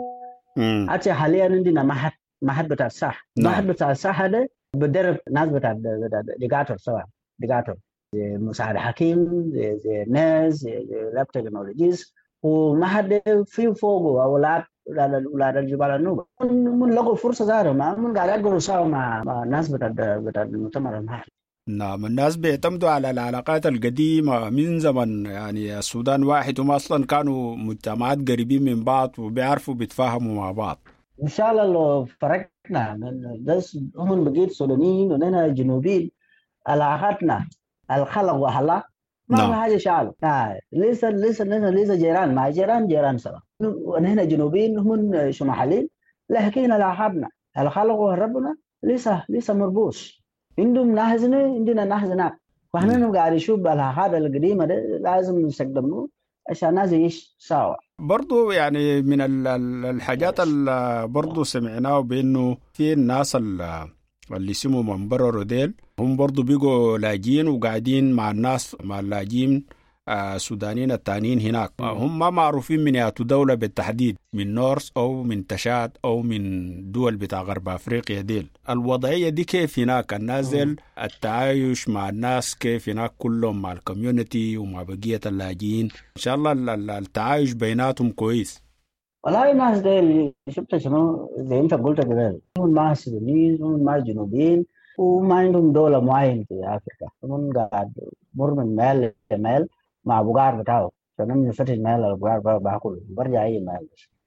حتى حاليا عندنا معهد معهد بتاع الصحة، معهد بتاع الصحة ده بدرب ناس بتاع دكاترة سواء دكاترة مساعد حكيم زي زي ناس زي لاب تكنولوجيز، ومعهد فيه فوقه أولاد أولاد الجبال النوبة من لقوا فرصة زاروا ما من قاعد يقولوا سوا مع مع ناس بتاع بتاع المؤتمر المحلي. نعم. الناس بيعتمدوا على العلاقات القديمة من زمن، يعني السودان واحد هم أصلا كانوا مجتمعات قريبين من بعض وبيعرفوا بيتفاهموا مع بعض. إن شاء الله لو فرقنا من بس هم بقيت سودانيين ونحن جنوبيين، علاقاتنا الخلق وحلا ما في حاجة شعله. آه. لسه لسه لسه لسه جيران مع جيران جيران سوا، ونحن جنوبيين هم شماليين، لكن علاقاتنا الخلق وربنا لسه لسه مربوط. عندهم نحزنة عندنا نحزنة، فاحنا قاعد نشوف العلاقات القديمة ده لازم نستخدمه عشان الناس يعيش سوا. برضو يعني من الحاجات اللي برضو سمعناه بأنه في الناس اللي اسمهم منبرروا ديل هم برضو بيقوا لاجين وقاعدين مع الناس مع اللاجين آه سودانيين التانيين هناك. هم ما معروفين من ياتوا دولة بالتحديد، من نورس أو من تشاد أو من دول بتاع غرب أفريقيا ديل. الوضعية دي كيف هناك؟ النازل التعايش مع الناس كيف هناك كلهم مع الكوميونتي ومع بقية اللاجئين؟ إن شاء الله التعايش بيناتهم كويس. والله الناس ديل شفت شنو زي انت قلت كده، هم ما سودانيين هم ما جنوبيين وما عندهم دولة معينة في أفريقيا، هم قاعد مر من مال لمال مع بقار بتاعه، فنم نفتح مال البقار باكل برجع أي مال.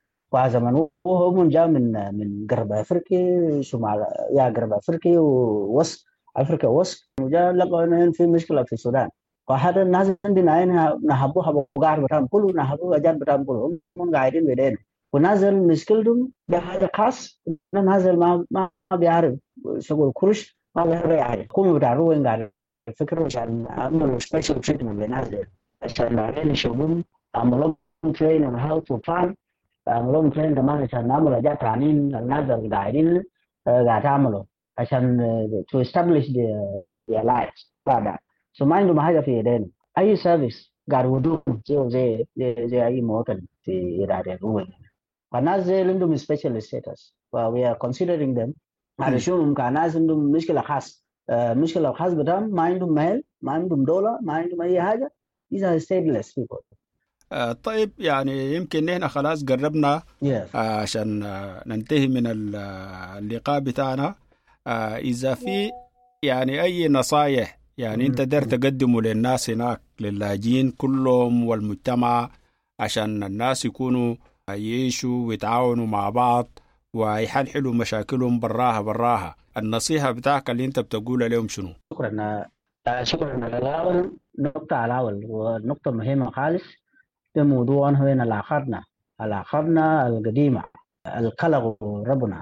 وزمان هو من جاء من من غرب أفريقيا شمال يا غرب أفريقيا ووسط أفريقيا وسط، وجاء لقوا إنه في مشكلة في السودان، وهذا الناس عندنا هنا نحبوها بقار بتاعهم كله، نحبوها أجاد بتاعهم كله، هم قاعدين بدين ونازل مشكلتهم ده حاجة خاص، نازل ما ما بيعرف شغل كرش ما بيعرف يعني كم بتاع روين قاعد الفكرة عشان عملوا سبيشال تريتمنت للناس دي عشان بعدين يشوفون عملوا ترين هاو تو فان، عملوا ترين كمان عشان نعمل أجاد عنين الناس اللي قاعدين قاعد يعملوا عشان to establish the their lives بعد. so ما عندهم حاجة في يدين أي سيرفيس قاعد ودوم زي زي زي أي مواطن في إدارة روين. فالناس زي عندهم special status و we are considering them علشان كناس عندهم مشكلة خاص مشكلة خاص بدهم ما عندهم مال ما عندهم دولة ما عندهم أي حاجة. these are stateless people. آه طيب يعني يمكن نحن خلاص قربنا yes. آه عشان آه ننتهي من اللقاء بتاعنا. آه إذا في يعني أي نصايح يعني mm-hmm. أنت در تقدمه للناس هناك للاجئين كلهم والمجتمع عشان الناس يكونوا يعيشوا ويتعاونوا مع بعض ويحلحلوا مشاكلهم براها براها، النصيحة بتاعك اللي انت بتقول لهم شنو؟ شكرا شكرا الأول نقطة الأول ونقطة مهمة خالص في موضوع هو علاقاتنا علاقاتنا القديمة الخلق ربنا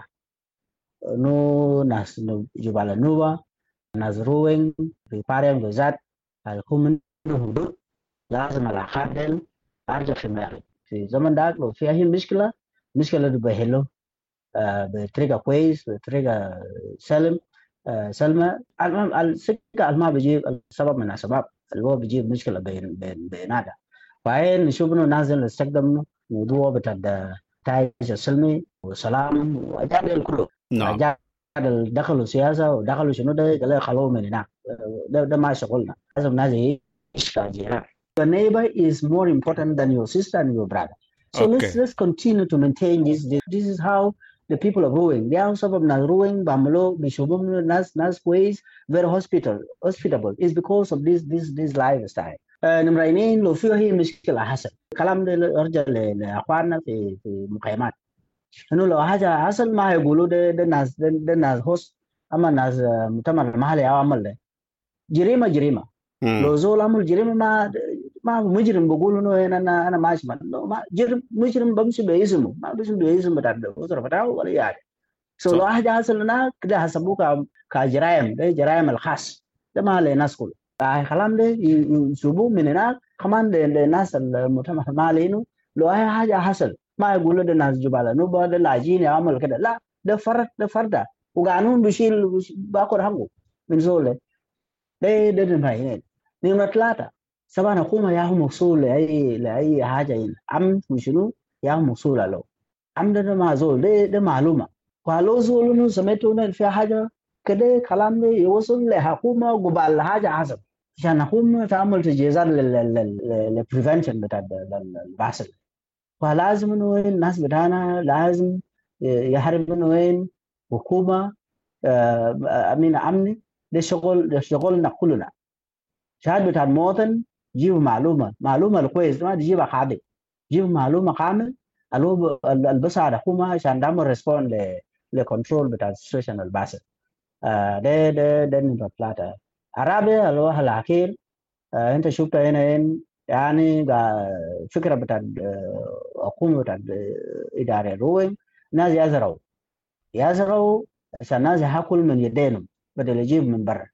نو ناس جبال النوبة ناس روين في باريم بالذات الكومن حدود لازم علاقات دل أرجع في مالي في زمن داك لو في أي مشكلة مشكلة بحله آه بطريقة كويس بطريقة سلم آه سلمة. المهم السكة ما بيجيب السبب من الأسباب اللي هو بيجيب مشكلة بين بين بيناتها. فهين نشوف إنه نازل نستخدم موضوع بتاع تايج السلمي والسلام وأجاد الكل. نعم. أجاد دخلوا السياسة ودخلوا شنو ده قال خلوه من هناك ده ده ما شغلنا. لازم نازل يعيش كجيران. Your neighbor is more important than your sister and your brother. So okay. let's let's continue to maintain this. This, this is how the people of Ruwing. They are سبب ناس Ruwing بعملوا بيشوفوا ناس ناس كويس very hospital hospitable is because of this this this lifestyle. آه نمرة اثنين لو فيه هي مشكلة حصل الكلام ده يرجع لأخواننا في في مقيمات إنه لو حاجة حصل ما يقولوا ده ده ناس ده, ده ناس هوست أما ناس مؤتمر المحلي أو عمل ده جريمة جريمة لو زول عمل جريمة ما ما مجرم بقول إنه أنا أنا أنا ما أسمع ما جرم مجرم بمشي باسمه ما بمشي باسمه بتاع الأسرة بتاعه ولا يعني سو لو حاجة حصل لنا كده حسبوه كجرائم ده جرائم الخاص ده ما للناس كله الكلام ده يشوفوه من هناك كمان للناس المجتمع المالي إنه لو أي حاجة حصل ما يقولوا ده ناس جبالة نوبة ده لاجين يعمل كده لا ده فرد ده فرده وقانون بيشيل باخد حقه من زوله ده ده نمرة نمرة ثلاثة سواء حكومة ياهو موصول لأي لأي حاجة عم وشنو ياهو موصول له عم ده ما زول ده ده معلومة ولو زول إنه سمعتوا في حاجة كده كلام ده يوصل لحكومة وقبل حاجة حسب عشان حكومة تعمل تجهيزات لل prevention بتاع البحث فلازم إنه الناس بتاعنا لازم يحارب إنه وين حكومة أمين أمني ده شغل ده شغلنا كلنا شهادة بتاع المواطن جيب معلومة معلومة الكويس ما تجيبها خاطئ جيب معلومة كامل اللي البس على حكومة عشان تعمل ريسبون ل لكنترول بتاع السيشن الباسل ده ده ده نمرة ثلاثة الرابع اللي هو الأخير أنت شفت هنا يعني فكرة بتاع حكومة بتاع إدارة روين ناس يزرعوا يزرعوا عشان ناس يأكل من يدينهم بدل يجيب من برا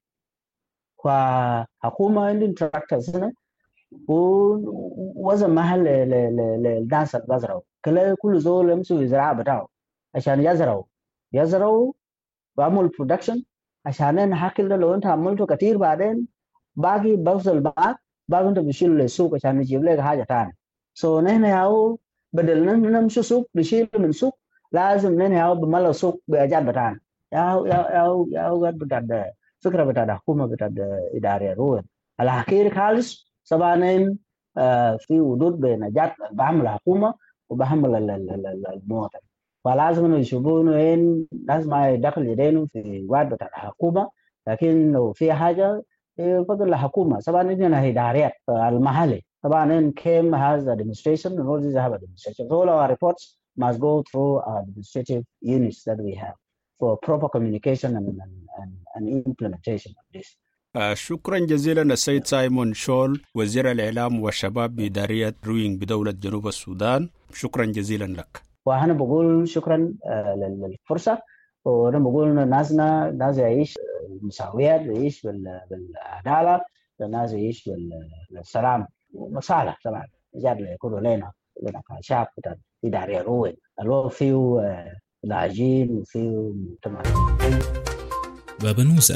فحكومة عندهم تراكتورز هنا ووزن محل للناس اللي بزرعوا كل كل زول يمسوا الزراعة بتاعه عشان يزرعوا يزرعوا وعمل برودكشن عشان نحكي لو أنت عملته كتير بعدين باقي بوصل معك باقي أنت بتشيل للسوق عشان نجيب لك حاجة تانية سو نحن ياو بدل نمشي سوق نشيل من سوق لازم نحن ياو بملا سوق بأجاد بتاعنا ياو ياو ياو قد بتاع فكرة بتاع الحكومة بتاع إدارة روين الأخير خالص سبعين في حدود بين جات بعمل الحكومة وبعمل المواطن فلازم إنه يشوفوا إنه وين لازم ما يدخل يدينه في واد بتاع الحكومة لكن لو في حاجة يفضل الحكومة طبعا عندنا إداريات المحلي طبعا كم has administration and all these have administration so all our reports must go through our administrative units that we have for proper communication and, and, and implementation of this. آه شكرا جزيلا السيد سايمون شول وزير الإعلام والشباب بإدارية روينج بدولة جنوب السودان شكرا جزيلا لك. وأنا بقول شكرا آه للفرصة وأنا بقول ناسنا ناس يعيش المساويات يعيش بالعدالة الناس يعيش بالسلام ومصالح طبعا جاد يكونوا لنا لنا كشعب بتاع إدارية روينج اللي فيه آه لاجين وفيه مجتمع. بابا نوسة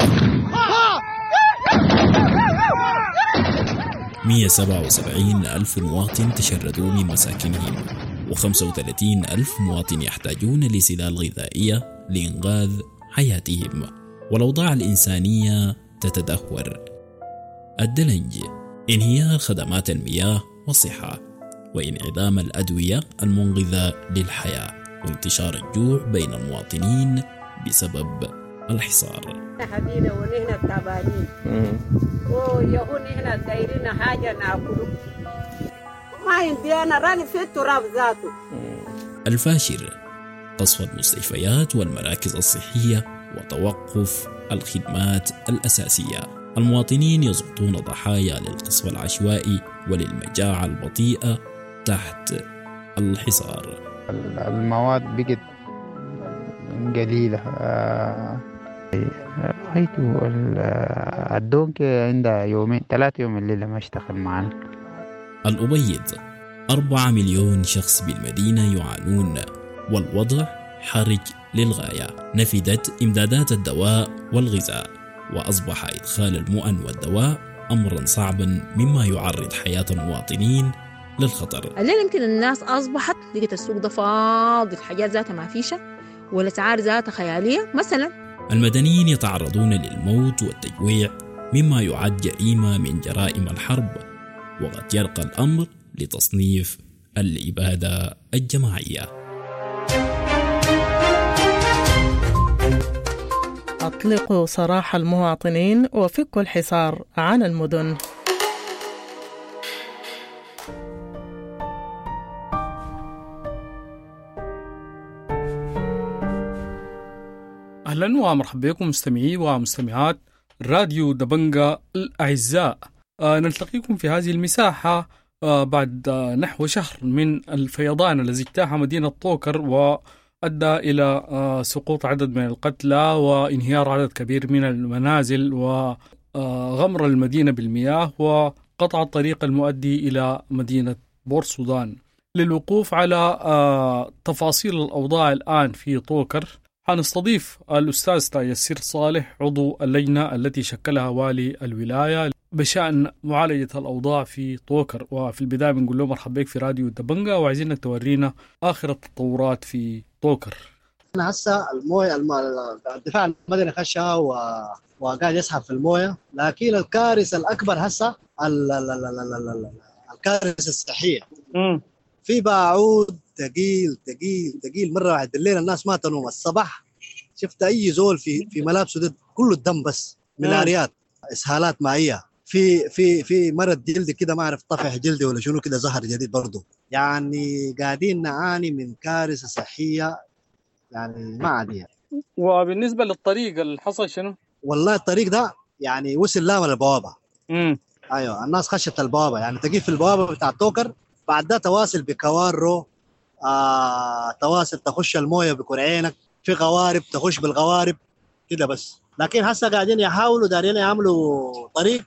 مئة وسبعة وسبعين ألف مواطن تشردوا من مساكنهم وخمسة وثلاثين ألف مواطن يحتاجون لسلال غذائية لإنقاذ حياتهم والأوضاع الإنسانية تتدهور. الدلنج انهيار خدمات المياه والصحة وانعدام الأدوية المنقذة للحياة وانتشار الجوع بين المواطنين بسبب الحصار. حبينا ونحن التعبانين ويهون نحن دايرين حاجة نأكله ما عندي أنا راني في التراب ذاته. الفاشر قصف المستشفيات والمراكز الصحية وتوقف الخدمات الأساسية. المواطنين يسقطون ضحايا للقصف العشوائي وللمجاعة البطيئة تحت الحصار. المواد بقت قليلة رأيته الدونك عندها يومين ثلاثة يوم الليلة ما اشتغل معنا. الأبيض أربعة مليون شخص بالمدينة يعانون والوضع حرج للغاية. نفدت إمدادات الدواء والغذاء وأصبح إدخال المؤن والدواء أمرا صعبا مما يعرض حياة المواطنين للخطر. الليل يمكن الناس أصبحت لقيت السوق ده فاضي الحاجات ذاتها ما فيشة والأسعار ذاتها خيالية. مثلا المدنيين يتعرضون للموت والتجويع مما يعد جريمة من جرائم الحرب وقد يرقى الأمر لتصنيف الإبادة الجماعية. أطلقوا سراح المواطنين وفكوا الحصار عن المدن. أهلا ومرحبا بكم مستمعي ومستمعات راديو دبنجة الأعزاء. آه نلتقيكم في هذه المساحة آه بعد آه نحو شهر من الفيضان الذي اجتاح مدينة طوكر وأدى إلى آه سقوط عدد من القتلى وانهيار عدد كبير من المنازل وغمر المدينة بالمياه وقطع الطريق المؤدي إلى مدينة بورسودان. للوقوف على آه تفاصيل الأوضاع الآن في طوكر حنستضيف الأستاذ تيسير صالح عضو اللجنة التي شكلها والي الولاية بشأن معالجة الأوضاع في طوكر. وفي البداية بنقول له مرحبا بك في راديو دبنجة وعايزينك تورينا آخر التطورات في طوكر. أنا هسه المويه الم... الدفاع المدني خشها و... وقاعد يسحب في المويه، لكن الكارثة الأكبر هسه ال... ال... ال... ال... ال... ال... الكارثة الصحية. م. في باعود ثقيل ثقيل ثقيل مرة واحد بالليل الناس ما تنوم. الصباح شفت أي زول في في ملابسه ده كله الدم بس، ملاريات، إسهالات مائية، في في في مرض جلدي كده ما أعرف طفح جلدي ولا شنو كده ظهر جديد برضه. يعني قاعدين نعاني من كارثة صحية يعني ما عادية. وبالنسبة للطريق اللي حصل شنو؟ والله الطريق ده يعني وصل لامل البوابة. امم أيوة الناس خشت البوابة، يعني تجي في البوابة بتاع توكر بعد ده تواصل بكوارو، آه، تواصل تخش المويه بكرعينك، في غوارب تخش بالغوارب كده بس. لكن هسه قاعدين يحاولوا دارين يعملوا طريق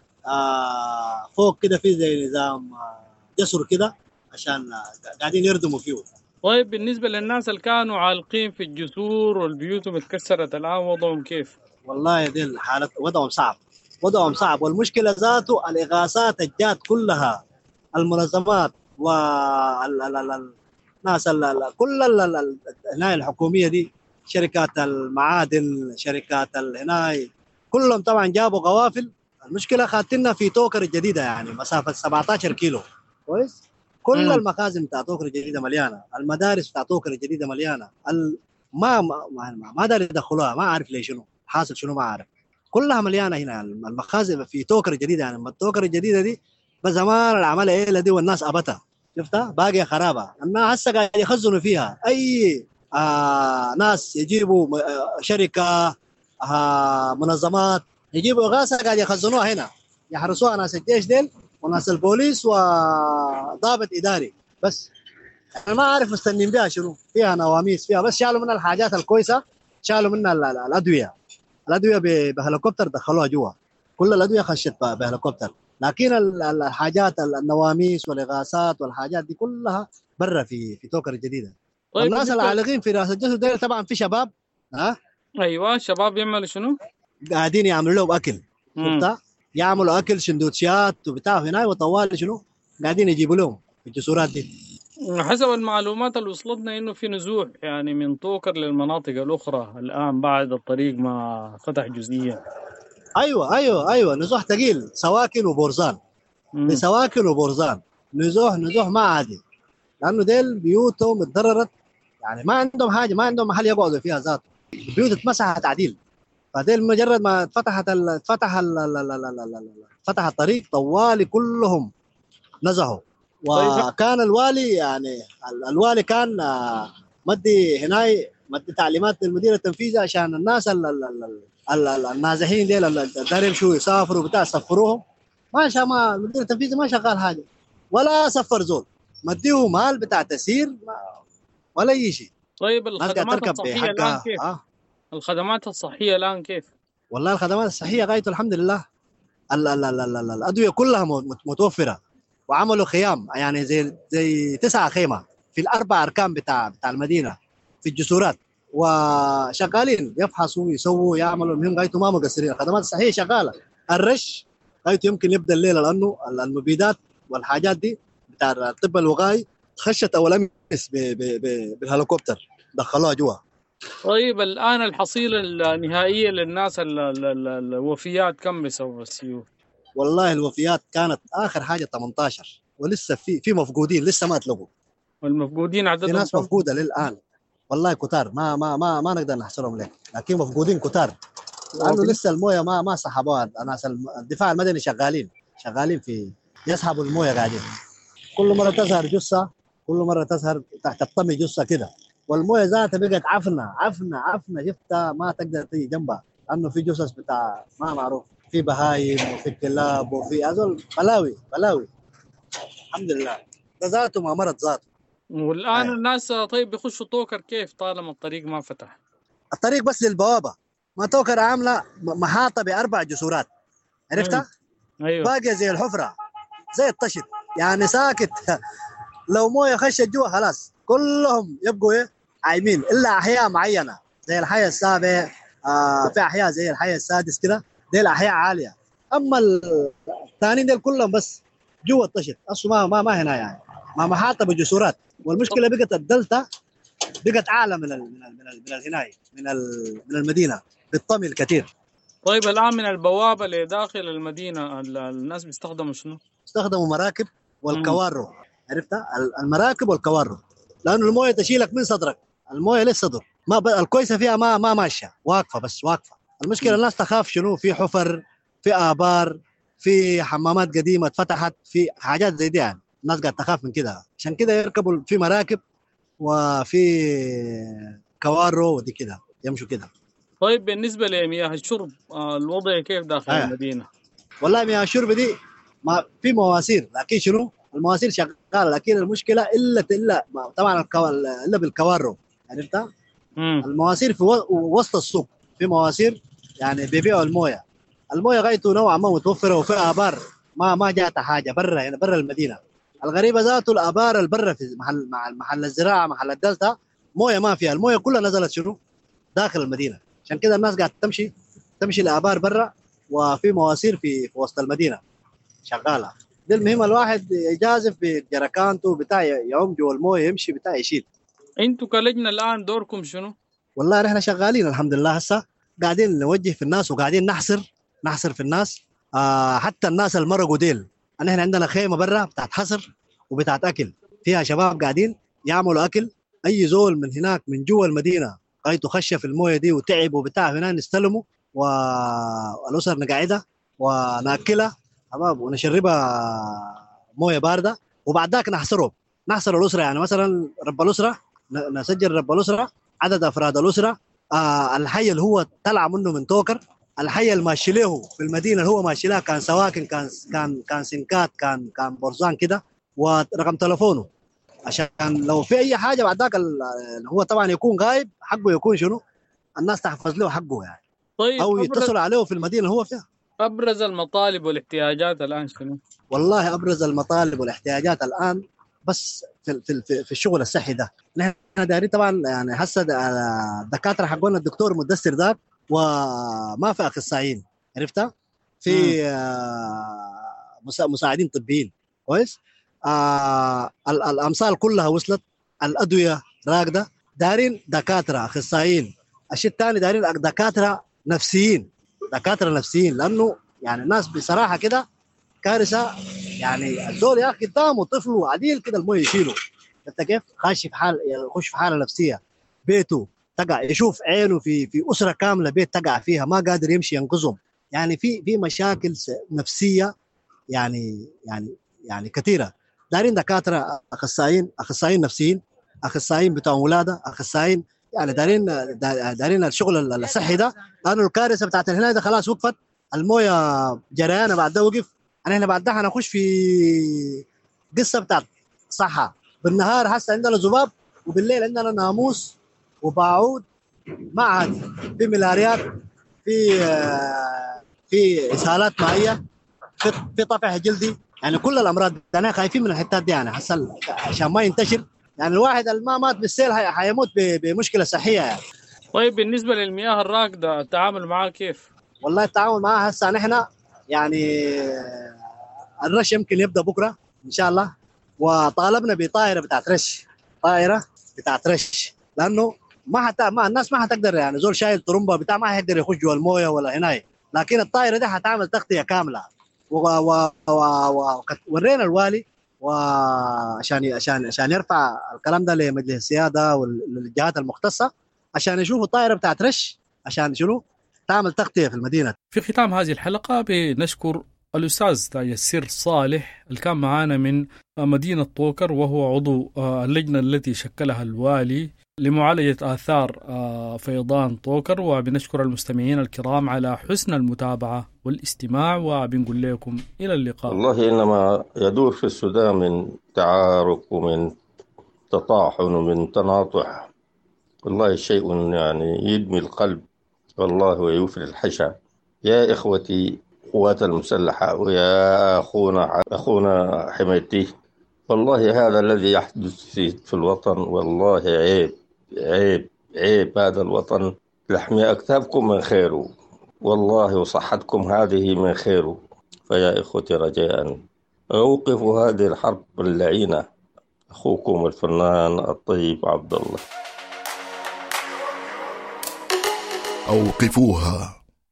آه فوق كده في زي نظام آه جسر كده عشان آه قاعدين يردموا فيه. طيب بالنسبة للناس اللي كانوا عالقين في الجسور والبيوت متكسرت الآن وضعهم كيف؟ والله دي الحالة وضعهم صعب، وضعهم صعب. والمشكلة ذاته الإغاثات الجات كلها المنظمات والناس كل العناية الحكومية دي، شركات المعادن، شركات العناية، كلهم طبعا جابوا قوافل. المشكلة خاتنا في توكر الجديدة يعني مسافة سبعة عشر كيلو كويس. كل م. المخازن بتاع توكر الجديدة مليانة، المدارس بتاع توكر الجديدة مليانة. ال... ما ما ما, ما دار يدخلوها، ما عارف ليش شنو حاصل شنو ما عارف. كلها مليانة هنا المخازن في توكر الجديدة. يعني التوكر الجديدة دي بزمان العمل ايه دي والناس ابتها شفتها باقيه خرابه. الناس هسه قاعد يخزنوا فيها اي آه ناس يجيبوا شركه آه منظمات يجيبوا اغاثه قاعد يخزنوها هنا، يحرسوها ناس الجيش ديل وناس البوليس وضابط اداري بس. انا ما اعرف مستنين بها شنو، فيها نواميس فيها بس. شالوا منها الحاجات الكويسه، شالوا منها الادويه الادويه بهليكوبتر دخلوها جوا، كل الادويه خشت بهليكوبتر. لكن الحاجات النواميس والاغاثات والحاجات دي كلها برا في في توكر الجديده. طيب والناس العالقين في راس الجسر ده طبعا في شباب ها ايوه الشباب يعملوا شنو؟ قاعدين يعملوا لهم اكل، شفتها؟ يعملوا اكل سندوتشات وبتاع هنا وطوال شنو قاعدين يجيبوا لهم في الجسورات دي. حسب المعلومات اللي وصلتنا انه في نزوح يعني من طوكر للمناطق الاخرى الان بعد الطريق ما فتح جزئيا. ايوه ايوه ايوه نزوح ثقيل، سواكن وبورزان، بسواكن وبورزان، نزوح نزوح ما عادي، لانه ديل بيوتهم اتضررت، يعني ما عندهم حاجه، ما عندهم محل يقعدوا فيها ذاته، البيوت اتمسحت عديل. فديل مجرد ما اتفتحت ال... فتح ال... فتح الطريق طوالي كلهم نزحوا. وكان الوالي يعني الوالي كان مدي هناي مدي تعليمات للمدير التنفيذي عشان الناس ال... ال... النازحين ديل اللي يمشوا يسافروا بتاع سفروهم. ما شاء ما المدير التنفيذي ما شغال حاجه ولا سفر زول، مديه مال بتاع تسير ولا اي شيء. طيب الخدمات الصحيه الان كيف؟ آه. الخدمات الصحيه الان كيف؟ والله الخدمات الصحيه غايته الحمد لله. ال ال ال ال ال الادويه كلها متوفره، وعملوا خيام يعني زي زي تسعه خيمه في الاربع اركان بتاع بتاع المدينه في الجسورات، وشغالين يفحصوا يسووا يعملوا. المهم غايته ما مقصرين، الخدمات الصحيه شغاله. الرش غايته يمكن يبدا الليله لانه المبيدات والحاجات دي بتاع الطب الوقائي خشت او لمس بالهليكوبتر دخلوها جوا. طيب الان الحصيله النهائيه للناس الوفيات كم بسبب السيول؟ والله الوفيات كانت اخر حاجه ثمانية عشر، ولسه في في مفقودين لسه ما اتلقوا. والمفقودين عددهم في ناس مفقوده للان والله كتار، ما ما ما ما نقدر نحصرهم لك، لكن مفقودين كتار. لانه لسه المويه ما ما سحبوها. الناس الدفاع المدني شغالين شغالين في يسحبوا المويه قاعدين. كل مره تظهر جثه، كل مره تظهر تحت الطمي جثه كده، والمويه ذاتها بقت عفنه عفنه عفنه، شفتها ما تقدر تيجي جنبها لانه في جثث بتاع ما معروف، في بهايم وفي كلاب وفي هذول بلاوي بلاوي. الحمد لله ده ذاته ما مرض ذاته. والان آه. الناس طيب بيخشوا توكر كيف طالما الطريق ما فتح؟ الطريق بس للبوابه، ما توكر عامله محاطه باربع جسورات، عرفتها؟ ايوه باقيه زي الحفره زي الطشت، يعني ساكت. لو مويه خشت جوا خلاص كلهم يبقوا ايه عايمين، الا احياء معينه زي الحي السابع، آه في احياء زي الحي السادس كده، دي الاحياء عاليه. اما الثانيين دول كلهم بس جوا الطشت، اصلا ما ما ما هنا يعني ما محاطه بجسورات. والمشكله بقت الدلتا بقت اعلى من ال من ال من, ال من الهناي من من المدينه بالطمي الكثير. طيب الان من البوابه لداخل المدينه الناس بيستخدموا شنو؟ بيستخدموا مراكب والكوارو، عرفتها؟ المراكب والكوارو، لانه المويه تشيلك من صدرك، المويه للصدر، ما ب... الكويسه فيها ما ما ماشيه، واقفه بس واقفه. المشكله الناس تخاف شنو؟ في حفر، في ابار، في حمامات قديمه اتفتحت، في حاجات زي دي، يعني الناس قاعد تخاف من كده، عشان كده يركبوا في مراكب وفي كوارو ودي كده يمشوا كده. طيب بالنسبه لمياه الشرب الوضع كيف داخل آه. المدينه؟ والله مياه الشرب دي ما في مواسير، لكن شنو؟ المواسير شغاله، لكن المشكله الا الا طبعا الا بالكوارو، عرفتها؟ المواسير في وسط السوق في مواسير يعني بيبيعوا المويه، المويه غايته نوعا ما متوفره، وفي ابار ما ما جاتها حاجه برا، يعني برا المدينه. الغريبه ذاته الابار البرة في محل مع محل الزراعه محل الدلتا مويه ما فيها، المويه كلها نزلت شنو؟ داخل المدينه، عشان كده الناس قاعده تمشي تمشي الابار برا، وفي مواسير في, في وسط المدينه شغاله. دي المهم الواحد يجازف بجركانته بتاع يعوم جوا المويه يمشي بتاع يشيل. انتوا كلجنه الان دوركم شنو؟ والله نحن شغالين الحمد لله، هسه قاعدين نوجه في الناس وقاعدين نحصر نحصر في الناس. آه حتى الناس المرقوا ديل، نحن عندنا خيمه برا بتاعت حصر وبتاعت اكل، فيها شباب قاعدين يعملوا اكل. اي زول من هناك من جوا المدينه غايته خشه في المويه دي وتعب وبتاع، هنا نستلمه والاسر نقعدها وناكلها حباب ونشربها مويه بارده، وبعد ذاك نحصره نحصر الاسره. يعني مثلا رب الاسره نسجل رب الاسره، عدد افراد الاسره، آه الحي اللي هو طلع منه من توكر، الحي اللي ماشي له في المدينه اللي هو ماشي له، كان سواكن كان كان كان سنكات كان كان برزان كده، ورقم تلفونه عشان لو في اي حاجه بعد ذاك هو طبعا يكون غايب حقه يكون شنو؟ الناس تحفظ له حقه يعني. طيب او يتصلوا عليه في المدينه اللي هو فيها. ابرز المطالب والاحتياجات الان شنو؟ والله ابرز المطالب والاحتياجات الان بس في في في الشغل الصحي ده، نحن دايرين طبعا يعني هسه الدكاتره حقونا الدكتور مدثر ذاك وما في اخصائيين، عرفتها؟ في آه مساعدين طبيين كويس. آه الامثال كلها وصلت، الادويه راكده، دايرين دكاتره اخصائيين. الشيء الثاني دايرين دكاتره نفسيين، دكاتره نفسيين، لانه يعني الناس بصراحه كده كارثه. يعني الزول يا اخي قدامه طفل عديل كده المويه يشيله، انت كيف خاش في حال يخش في حاله نفسيه، بيته تقع، يشوف عينه في في اسره كامله بيت تقع فيها، ما قادر يمشي ينقذهم. يعني في في مشاكل نفسيه يعني يعني يعني كثيره. دارين دكاتره اخصائيين اخصائيين نفسيين، اخصائيين بتوع ولاده، اخصائيين، يعني دارين دارين الشغل الصحي ده، لانه الكارثه بتاعت الهنا ده خلاص وقفت، المويه جريانه بعد ده وقف. انا هنا بعد ده هنخش في قصه بتاعت صحه. بالنهار هسه عندنا ذباب، وبالليل عندنا ناموس وباعود معهد، في ملاريات، في في اسهالات مائيه، في في طفح جلدي، يعني كل الامراض. انا خايفين من الحتات دي يعني هسه عشان ما ينتشر، يعني الواحد اللي ما مات بالسيل حيموت بمشكله صحيه يعني. طيب بالنسبه للمياه الراكده التعامل معها كيف؟ والله التعامل معها هسه نحن يعني الرش يمكن يبدا بكره ان شاء الله، وطالبنا بطائره بتاعت رش، طائره بتاعت رش، لانه ما حتى ما الناس ما حتقدر، يعني زول شايل طرمبه بتاع ما حيقدر يخش جوا المويه ولا هناي، لكن الطائره دي حتعمل تغطيه كامله. وورينا الوالي وعشان عشان عشان يرفع الكلام ده لمجلس السياده والجهات المختصه عشان يشوفوا الطائره بتاعت رش، عشان شنو تعمل تغطيه في المدينه. في ختام هذه الحلقه بنشكر الأستاذ تاج السر صالح اللي كان معانا من مدينة طوكر، وهو عضو اللجنة التي شكلها الوالي لمعالجة آثار فيضان طوكر. وبنشكر المستمعين الكرام على حسن المتابعة والاستماع، وبنقول لكم إلى اللقاء. والله إنما يدور في السودان من تعارك ومن تطاحن ومن تناطح، والله شيء يعني يدمي القلب والله ويوفر الحشا. يا إخوتي قوات المسلحة ويا أخونا أخونا حميتي، والله هذا الذي يحدث في الوطن والله عيب عيب عيب. هذا الوطن لحمي أكتافكم من خيره والله، وصحتكم هذه من خيره. فيا إخوتي رجاء أوقفوا هذه الحرب اللعينة. أخوكم الفنان الطيب عبد الله. أوقفوها،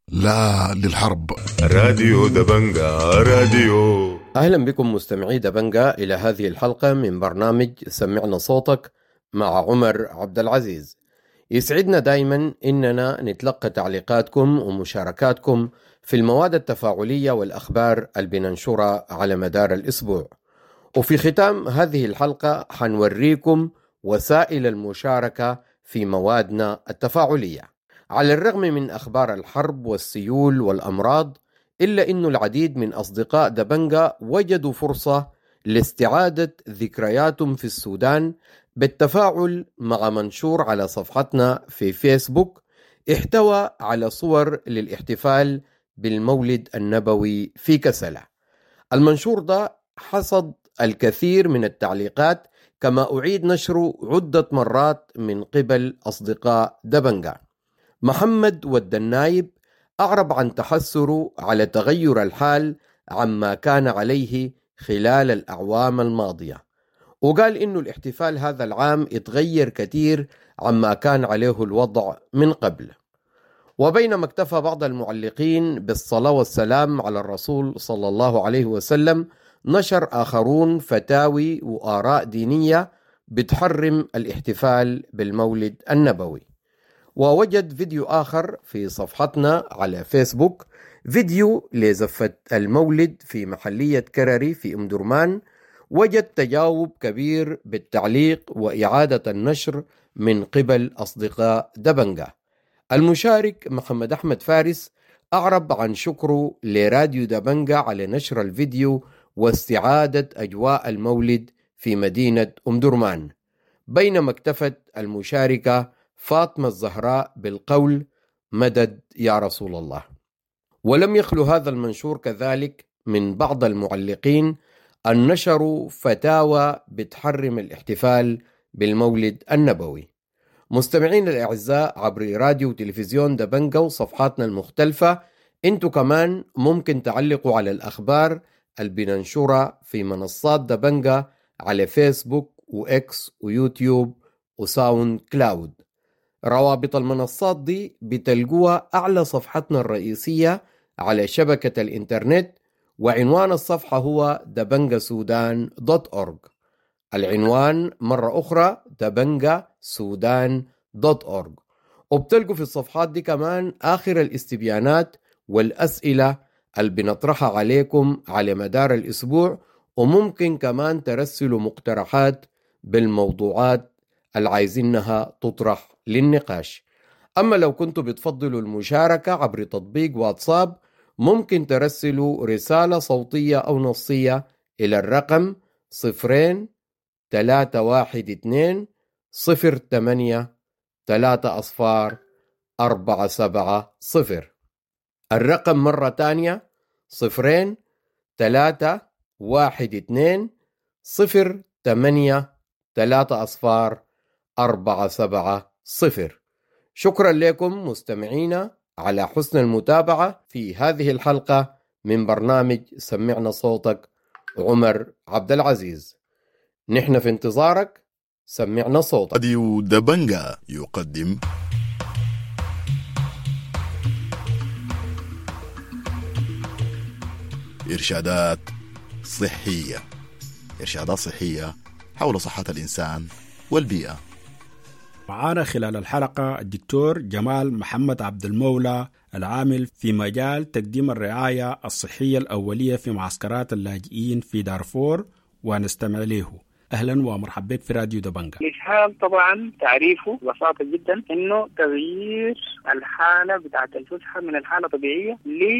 لا للحرب. راديو دبنجا راديو. أهلا بكم مستمعي دبنجا إلى هذه الحلقة من برنامج سمعنا صوتك مع عمر عبد العزيز. يسعدنا دايما إننا نتلقى تعليقاتكم ومشاركاتكم في المواد التفاعلية والأخبار اللي بننشرها على مدار الأسبوع. وفي ختام هذه الحلقة حنوريكم وسائل المشاركة في موادنا التفاعلية. على الرغم من أخبار الحرب والسيول والأمراض، إلا أن العديد من أصدقاء دبنجا وجدوا فرصة لاستعادة ذكرياتهم في السودان بالتفاعل مع منشور على صفحتنا في فيسبوك احتوى على صور للاحتفال بالمولد النبوي في كسلة. المنشور ده حصد الكثير من التعليقات، كما أعيد نشره عدة مرات من قبل أصدقاء دبنجا. محمد والدنايب أعرب عن تحسره على تغير الحال عما كان عليه خلال الأعوام الماضية، وقال إنه الاحتفال هذا العام اتغير كثير عما كان عليه الوضع من قبل. وبينما اكتفى بعض المعلقين بالصلاة والسلام على الرسول صلى الله عليه وسلم، نشر آخرون فتاوي وآراء دينية بتحرم الاحتفال بالمولد النبوي. ووجد فيديو آخر في صفحتنا على فيسبوك، فيديو لزفة المولد في محلية كرري في أم درمان، وجد تجاوب كبير بالتعليق وإعادة النشر من قبل أصدقاء دبنجا. المشارك محمد أحمد فارس أعرب عن شكره لراديو دبنجا على نشر الفيديو واستعادة أجواء المولد في مدينة أم درمان، بينما اكتفت المشاركة فاطمة الزهراء بالقول مدد يا رسول الله. ولم يخلو هذا المنشور كذلك من بعض المعلقين أن نشروا فتاوى بتحرم الاحتفال بالمولد النبوي. مستمعين الأعزاء عبر راديو وتلفزيون دبنجا وصفحاتنا المختلفة، انتو كمان ممكن تعلقوا على الأخبار اللي بننشرها في منصات دبنجا على فيسبوك وإكس ويوتيوب وساوند كلاود. روابط المنصات دي بتلقوها أعلى صفحتنا الرئيسية على شبكة الإنترنت، وعنوان الصفحة هو دبنجا سودان دوت أورج. العنوان مرة أخرى دبنجا سودان دوت أورج. وبتلقوا في الصفحات دي كمان آخر الاستبيانات والأسئلة اللي بنطرحها عليكم على مدار الأسبوع، وممكن كمان ترسلوا مقترحات بالموضوعات اللي عايزينها تطرح للنقاش. أما لو كنتوا بتفضلوا المشاركة عبر تطبيق واتساب، ممكن ترسلوا رسالة صوتية أو نصية إلى الرقم صفرين تلاتة واحد اتنين صفر تمانية تلاتة أصفار أربعة سبعة صفر. الرقم مرة تانية صفرين تلاتة واحد اتنين صفر تمانية تلاتة أصفار أربعة سبعة صفر. شكرا لكم مستمعينا على حسن المتابعة في هذه الحلقة من برنامج سمعنا صوتك عمر عبد العزيز. نحن في انتظارك، سمعنا صوتك. راديو دبنجا يقدم إرشادات صحية، إرشادات صحية حول صحة الإنسان والبيئة. معانا خلال الحلقة الدكتور جمال محمد عبد المولى العامل في مجال تقديم الرعاية الصحية الأولية في معسكرات اللاجئين في دارفور، ونستمع له. أهلا ومرحبا بك في راديو دبنجا. الإسهال طبعا تعريفه ببساطة جدا إنه تغيير الحالة بتاعة الفسحة من الحالة الطبيعية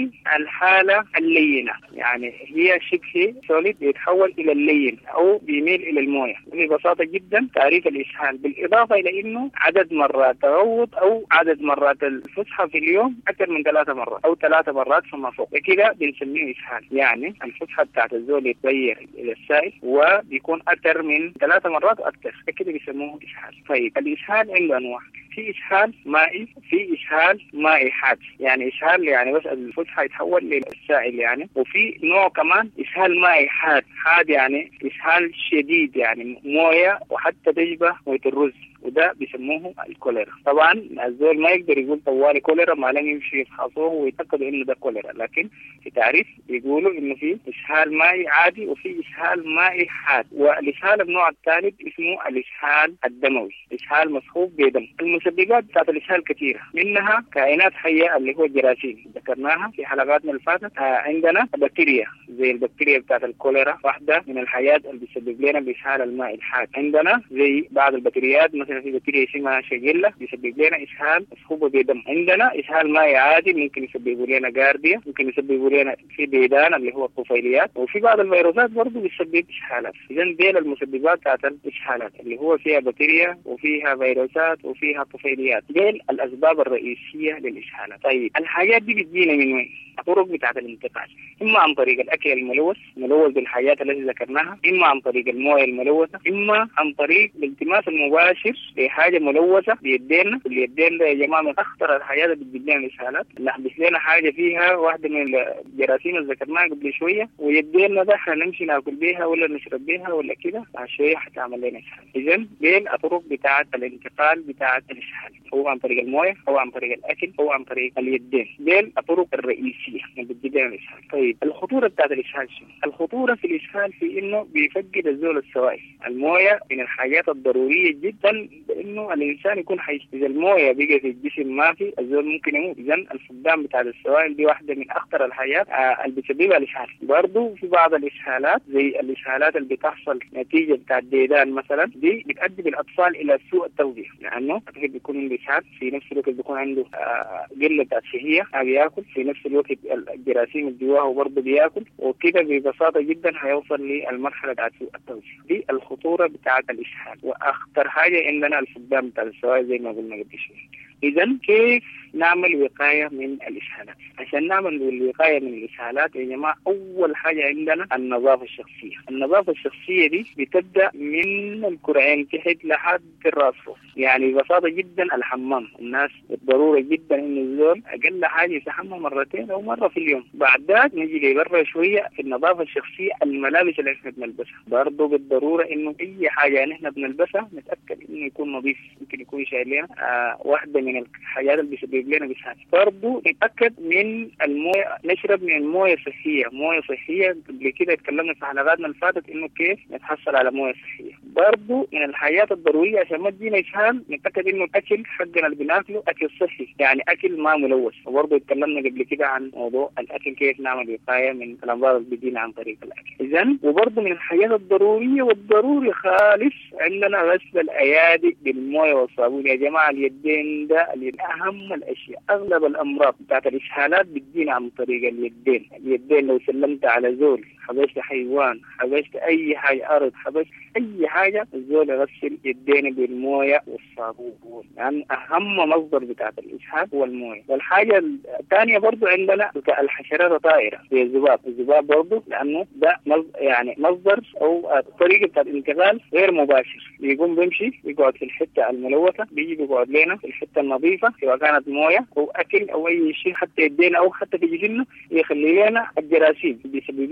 للحالة اللينة، يعني هي شبه سوليد بيتحول إلى اللين أو بيميل إلى الموية. ببساطة جدا تعريف الإسهال، بالإضافة إلى إنه عدد مرات تغوط أو عدد مرات الفسحة في اليوم أكثر من ثلاثة مرات أو ثلاثة مرات فما فوق، كده بنسميه إسهال. يعني الفسحة بتاعة الزول يتغير إلى السائل وبيكون أكثر من ثلاثة مرات أكثر، كده بيسموه إسهال. طيب الإسهال عنده أنواع، في إسهال مائي، في إسهال مائي حاد. يعني إسهال يعني بس الفسحة يتحول للسائل يعني، وفي نوع كمان إسهال مائي حاد. حاد يعني إسهال شديد، يعني موية وحتى تشبه موية الرز، وده بيسموه الكوليرا. طبعا الزول ما يقدر يقول طوالي كوليرا ما لم يمشي يفحصوه ويتأكدوا إنه ده كوليرا، لكن في تعريف بيقولوا إنه في إسهال مائي عادي وفي إسهال مائي حاد. والإسهال النوع الثالث اسمه الإسهال الدموي، إسهال مصحوب بدم. المسببات بتاعت الإسهال كثيرة، منها كائنات حية اللي هو الجراثيم ذكرناها في حلقاتنا اللي فاتت. آه عندنا بكتيريا زي البكتيريا بتاعت الكوليرا، واحدة من الحياة اللي بيسبب لنا الإسهال المائي الحاد. عندنا زي بعض البكتيريات مثلا في بكتيريا اسمها شجلة بيسبب لنا إسهال مصحوب بدم. عندنا إسهال مائي عادي ممكن يسببوا لنا جارديا، ممكن يسببوا لنا في بيدان اللي هو الطفيليات، وفي بعض الفيروسات برضه بيسبب إسهالات. إذا ديل المسببات بتاعت الإسهالات اللي هو فيها بكتيريا وفيها فيروسات وفيها طفيليات، ديل الأسباب الرئيسية للإسهالات. طيب الحاجات دي بتجينا من وين؟ الطرق بتاعت الانتقال، إما عن طريق الأكل الملوث ملوث بالحاجات التي ذكرناها، إما عن طريق المويه الملوثة، إما عن طريق الالتماس المباشر لحاجة ملوثة بيدينا. واليدين يا جماعة من أخطر الحاجات اللي بتجيب لنا الإسهالات. نحبس لنا حاجة فيها واحدة من الجراثيم اللي ذكرناها قبل شوية ويدينا ده احنا نمشي ناكل بيها ولا نشرب بيها ولا كده، بعد شوية حتعمل لنا إسهال. إذن ديل الطرق بتاعت الانتقال بتاعت الإسهال، هو عن طريق المويه، هو عن طريق الأكل، هو عن طريق اليدين. ديل الطرق الرئيسية اللي بتجيب لنا الإسهال. طيب الخطورة بتاعت الإسهال شنو؟ الخطورة في الإسهال في إنه بيفقد الزول السوائل. المويه من الحاجات الضرورية جدا بإنه الإنسان يكون حي. إذا المويه بقى في الجسم ما في، الزول ممكن يموت. إذا الفقدان بتاع السوائل دي واحدة من أخطر الحاجات آه اللي بتسببها الإسهال. برضو في بعض الإسهالات زي الإسهالات اللي بتحصل نتيجة بتاع الديدان مثلا، دي بتؤدي بالأطفال إلى سوء التغذية، لأنه يعني بيكون عنده إسهال في نفس الوقت بيكون عنده آه قلة شهية بياكل، في نفس الوقت الجراثيم اللي جواه برضه بياكل، وكده ببساطة جدا هيوصل للمرحلة بتاعت سوء التغذية. دي الخطورة بتاعت الإسهال. وأخطر حاجة عندنا الفقدان بتاع السوائل زي ما قلنا قبل شوية. إذن كيف نعمل وقاية من الإسهالات؟ عشان نعمل الوقاية من الإسهالات يا جماعة أول حاجة عندنا النظافة الشخصية. النظافة الشخصية دي بتبدأ من الكرعين تحت لحد الرأس فوق. يعني ببساطة جدا الحمام، الناس بالضرورة جدا إن الزول أقل حاجة يتحمم مرتين أو مرة في اليوم. بعد ذلك نجي لبرا شوية في النظافة الشخصية. الملابس اللي إحنا بنلبسها برضه بالضرورة إنه أي حاجة إحنا بنلبسها نتأكد إنه يكون نظيف. ممكن يكون شايل لنا آه واحدة من الحاجات اللي بيسبب لنا إسهال. برضه نتأكد من المويه، نشرب من المويه صحية. مويه صحية قبل كده اتكلمنا في حلقاتنا اللي فاتت إنه كيف نتحصل على مويه صحية. برضه من الحاجات الضرورية عشان ما تجينا إسهال نتأكد إنه الأكل حقنا اللي بناكله أكل صحي، يعني أكل ما ملوث. وبرضه اتكلمنا قبل كده عن موضوع الأكل كيف نعمل وقاية من الأمراض اللي بتجينا عن طريق الأكل. إذن وبرضه من الحاجات الضرورية والضروري خالص عندنا غسل الأيادي بالمويه والصابون. يا جماعة اليدين ده أهم الأشياء. أغلب الأمراض بتاعت الإسهالات بتجينا عن طريق اليدين. اليدين لو سلمت على زول، حبشت حيوان، حبشت أي حاجة أرض، حبشت أي حاجة، الزول يغسل يدين بالمويه والصابون، لأن يعني أهم مصدر بتاعت الإسهال هو المويه. والحاجة الثانية برضو عندنا الحشرات الطائرة زي الذباب. الذباب برضو لأنه ده يعني مصدر أو طريقة بتاعت الانتقال غير مباشر. بيقوم بيمشي يقعد في الحتة الملوثة، بيجي بيقعد لنا في الحتة النظيفة سواء كانت مويه أو أكل أو أي شيء، حتى يدينا أو حتى في جسمنا يخلي لنا الجراثيم بيسبب لنا الإسهال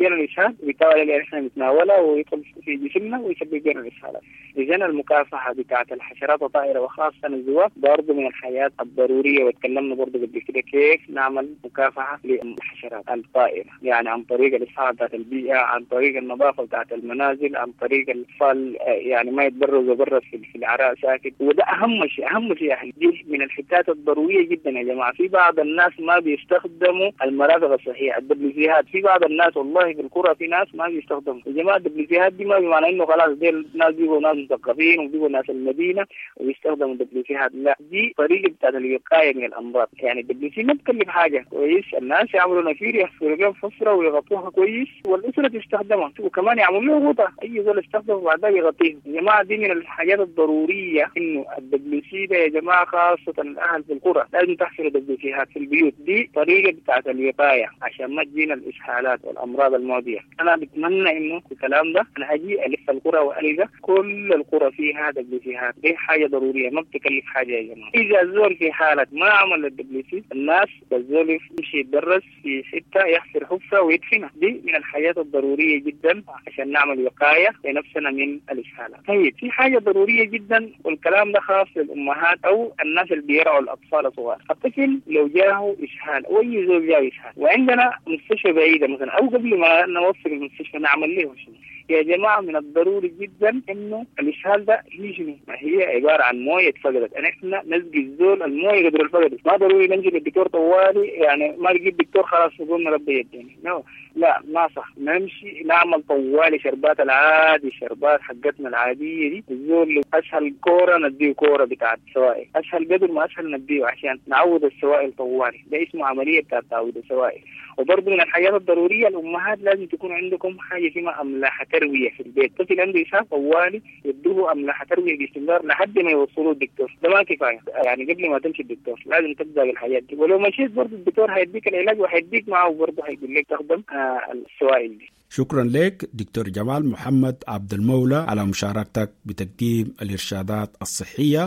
الإسهال وبالتالي إحنا نتناولها ويدخل في جسمنا ويسبب لنا الإسهالات. إذن المكافحة بتاعة الحشرات الطائرة وخاصة الذباب برضه من الحياة الضرورية، وتكلمنا برضه قبل كده كيف نعمل مكافحة للحشرات الطائرة، يعني عن طريق الإصلاح بتاعة البيئة، عن طريق النظافة بتاعة المنازل، عن طريق الأطفال يعني ما يتبرز وبرز في العراء ساكت. وده أهم شيء أهم شيء يعني دي من الحاجات الضرورية جدا يا جماعة. في بعض الناس ما بيستخدموا المرافق الصحية الدبليوسيهات، في بعض الناس والله في القرى في ناس ما بيستخدموا يا جماعة الدبليوسيهات دي. ما بمعنى إنه خلاص دي الناس بيبقوا ناس مثقفين وبيبقوا ناس المدينة ويستخدموا الدبليوسيهات، لا دي طريقة بتاعة الوقاية من الأمراض. يعني الدبليوسي ما بتكلف حاجة كويس، الناس يعملوا نفير يحفروا لهم فسرة ويغطوها كويس والأسرة تستخدمها، وكمان يعملوا له غطاء أي زول يستخدمه بعدها يغطيه. يا جماعة دي من الحاجات الضرورية إنه الدبليوسي ده يا جماعة خاصة الأهل في القرى لازم تحفروا دبليوسيهات في البيوت. دي طريقة بتاعة الوقاية عشان ما تجينا الإسهالات والأمراض المعدية. أنا بتمنى إنه الكلام ده أنا أجي ألف القرى وألقى كل القرى فيها دبليوسيهات. دي حاجة ضرورية ما بتكلف حاجة يا جماعة. إذا الزول في حالة ما عمل الدبليوسي الناس الزول يمشي يتدرس في حتة يحفر حفرة ويدفنها. دي من الحاجات الضرورية جدا عشان نعمل وقاية لنفسنا من الإسهالات. طيب في حاجة ضرورية جدا والكلام ده خاص للأمهات أو الناس اللي بيرعوا الأطفال الصغار. الطفل لو جاه إسهال أو أي زول جاه إسهال وعندنا مستشفى بعيدة مثلا أو قبل ما نوصل المستشفى نعمل له شنو يا جماعة؟ من الضروري جدا إنه الإسهال ده هي شنو؟ ما هي عبارة عن موية اتفقدت. أنا إحنا نسقي الزول الموية قدر الفقدت. ما ضروري ننجي للدكتور طوالي يعني ما نجيب دكتور خلاص نقول نربي يديني. no. لا ما صح. نمشي نعمل طوالي شربات العادي شربات حقتنا العادية دي. الزول أسهل كورة نديه كورة بتاعت سوائل، أسهل قدر ما أسهل نديه عشان نعود السوائل طوالي. ده اسمه عملية بتاعت تعويض السوائل. وبرضه من الحاجات الضرورية الأمهات لازم تكون عندكم حاجة اسمها أملاح تروية في البيت. طفل عنده إسهال طوالي يدوه أملاح تروية باستمرار لحد ما يوصلوا الدكتور. ده ما كفاية يعني قبل ما تمشي الدكتور لازم تبدأ بالحاجات دي. ولو مشيت برضه الدكتور هيديك العلاج وهيديك معه برضه هيقول لك تخدم آه السوائل دي. شكرا لك دكتور جمال محمد عبد المولى على مشاركتك بتقديم الإرشادات الصحية.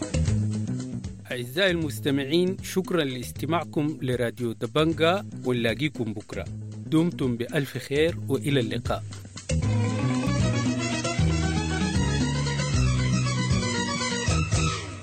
أعزائي المستمعين، شكرا لاستماعكم لراديو دبنجا، ونلاقيكم بكرة. دمتم بألف خير وإلى اللقاء.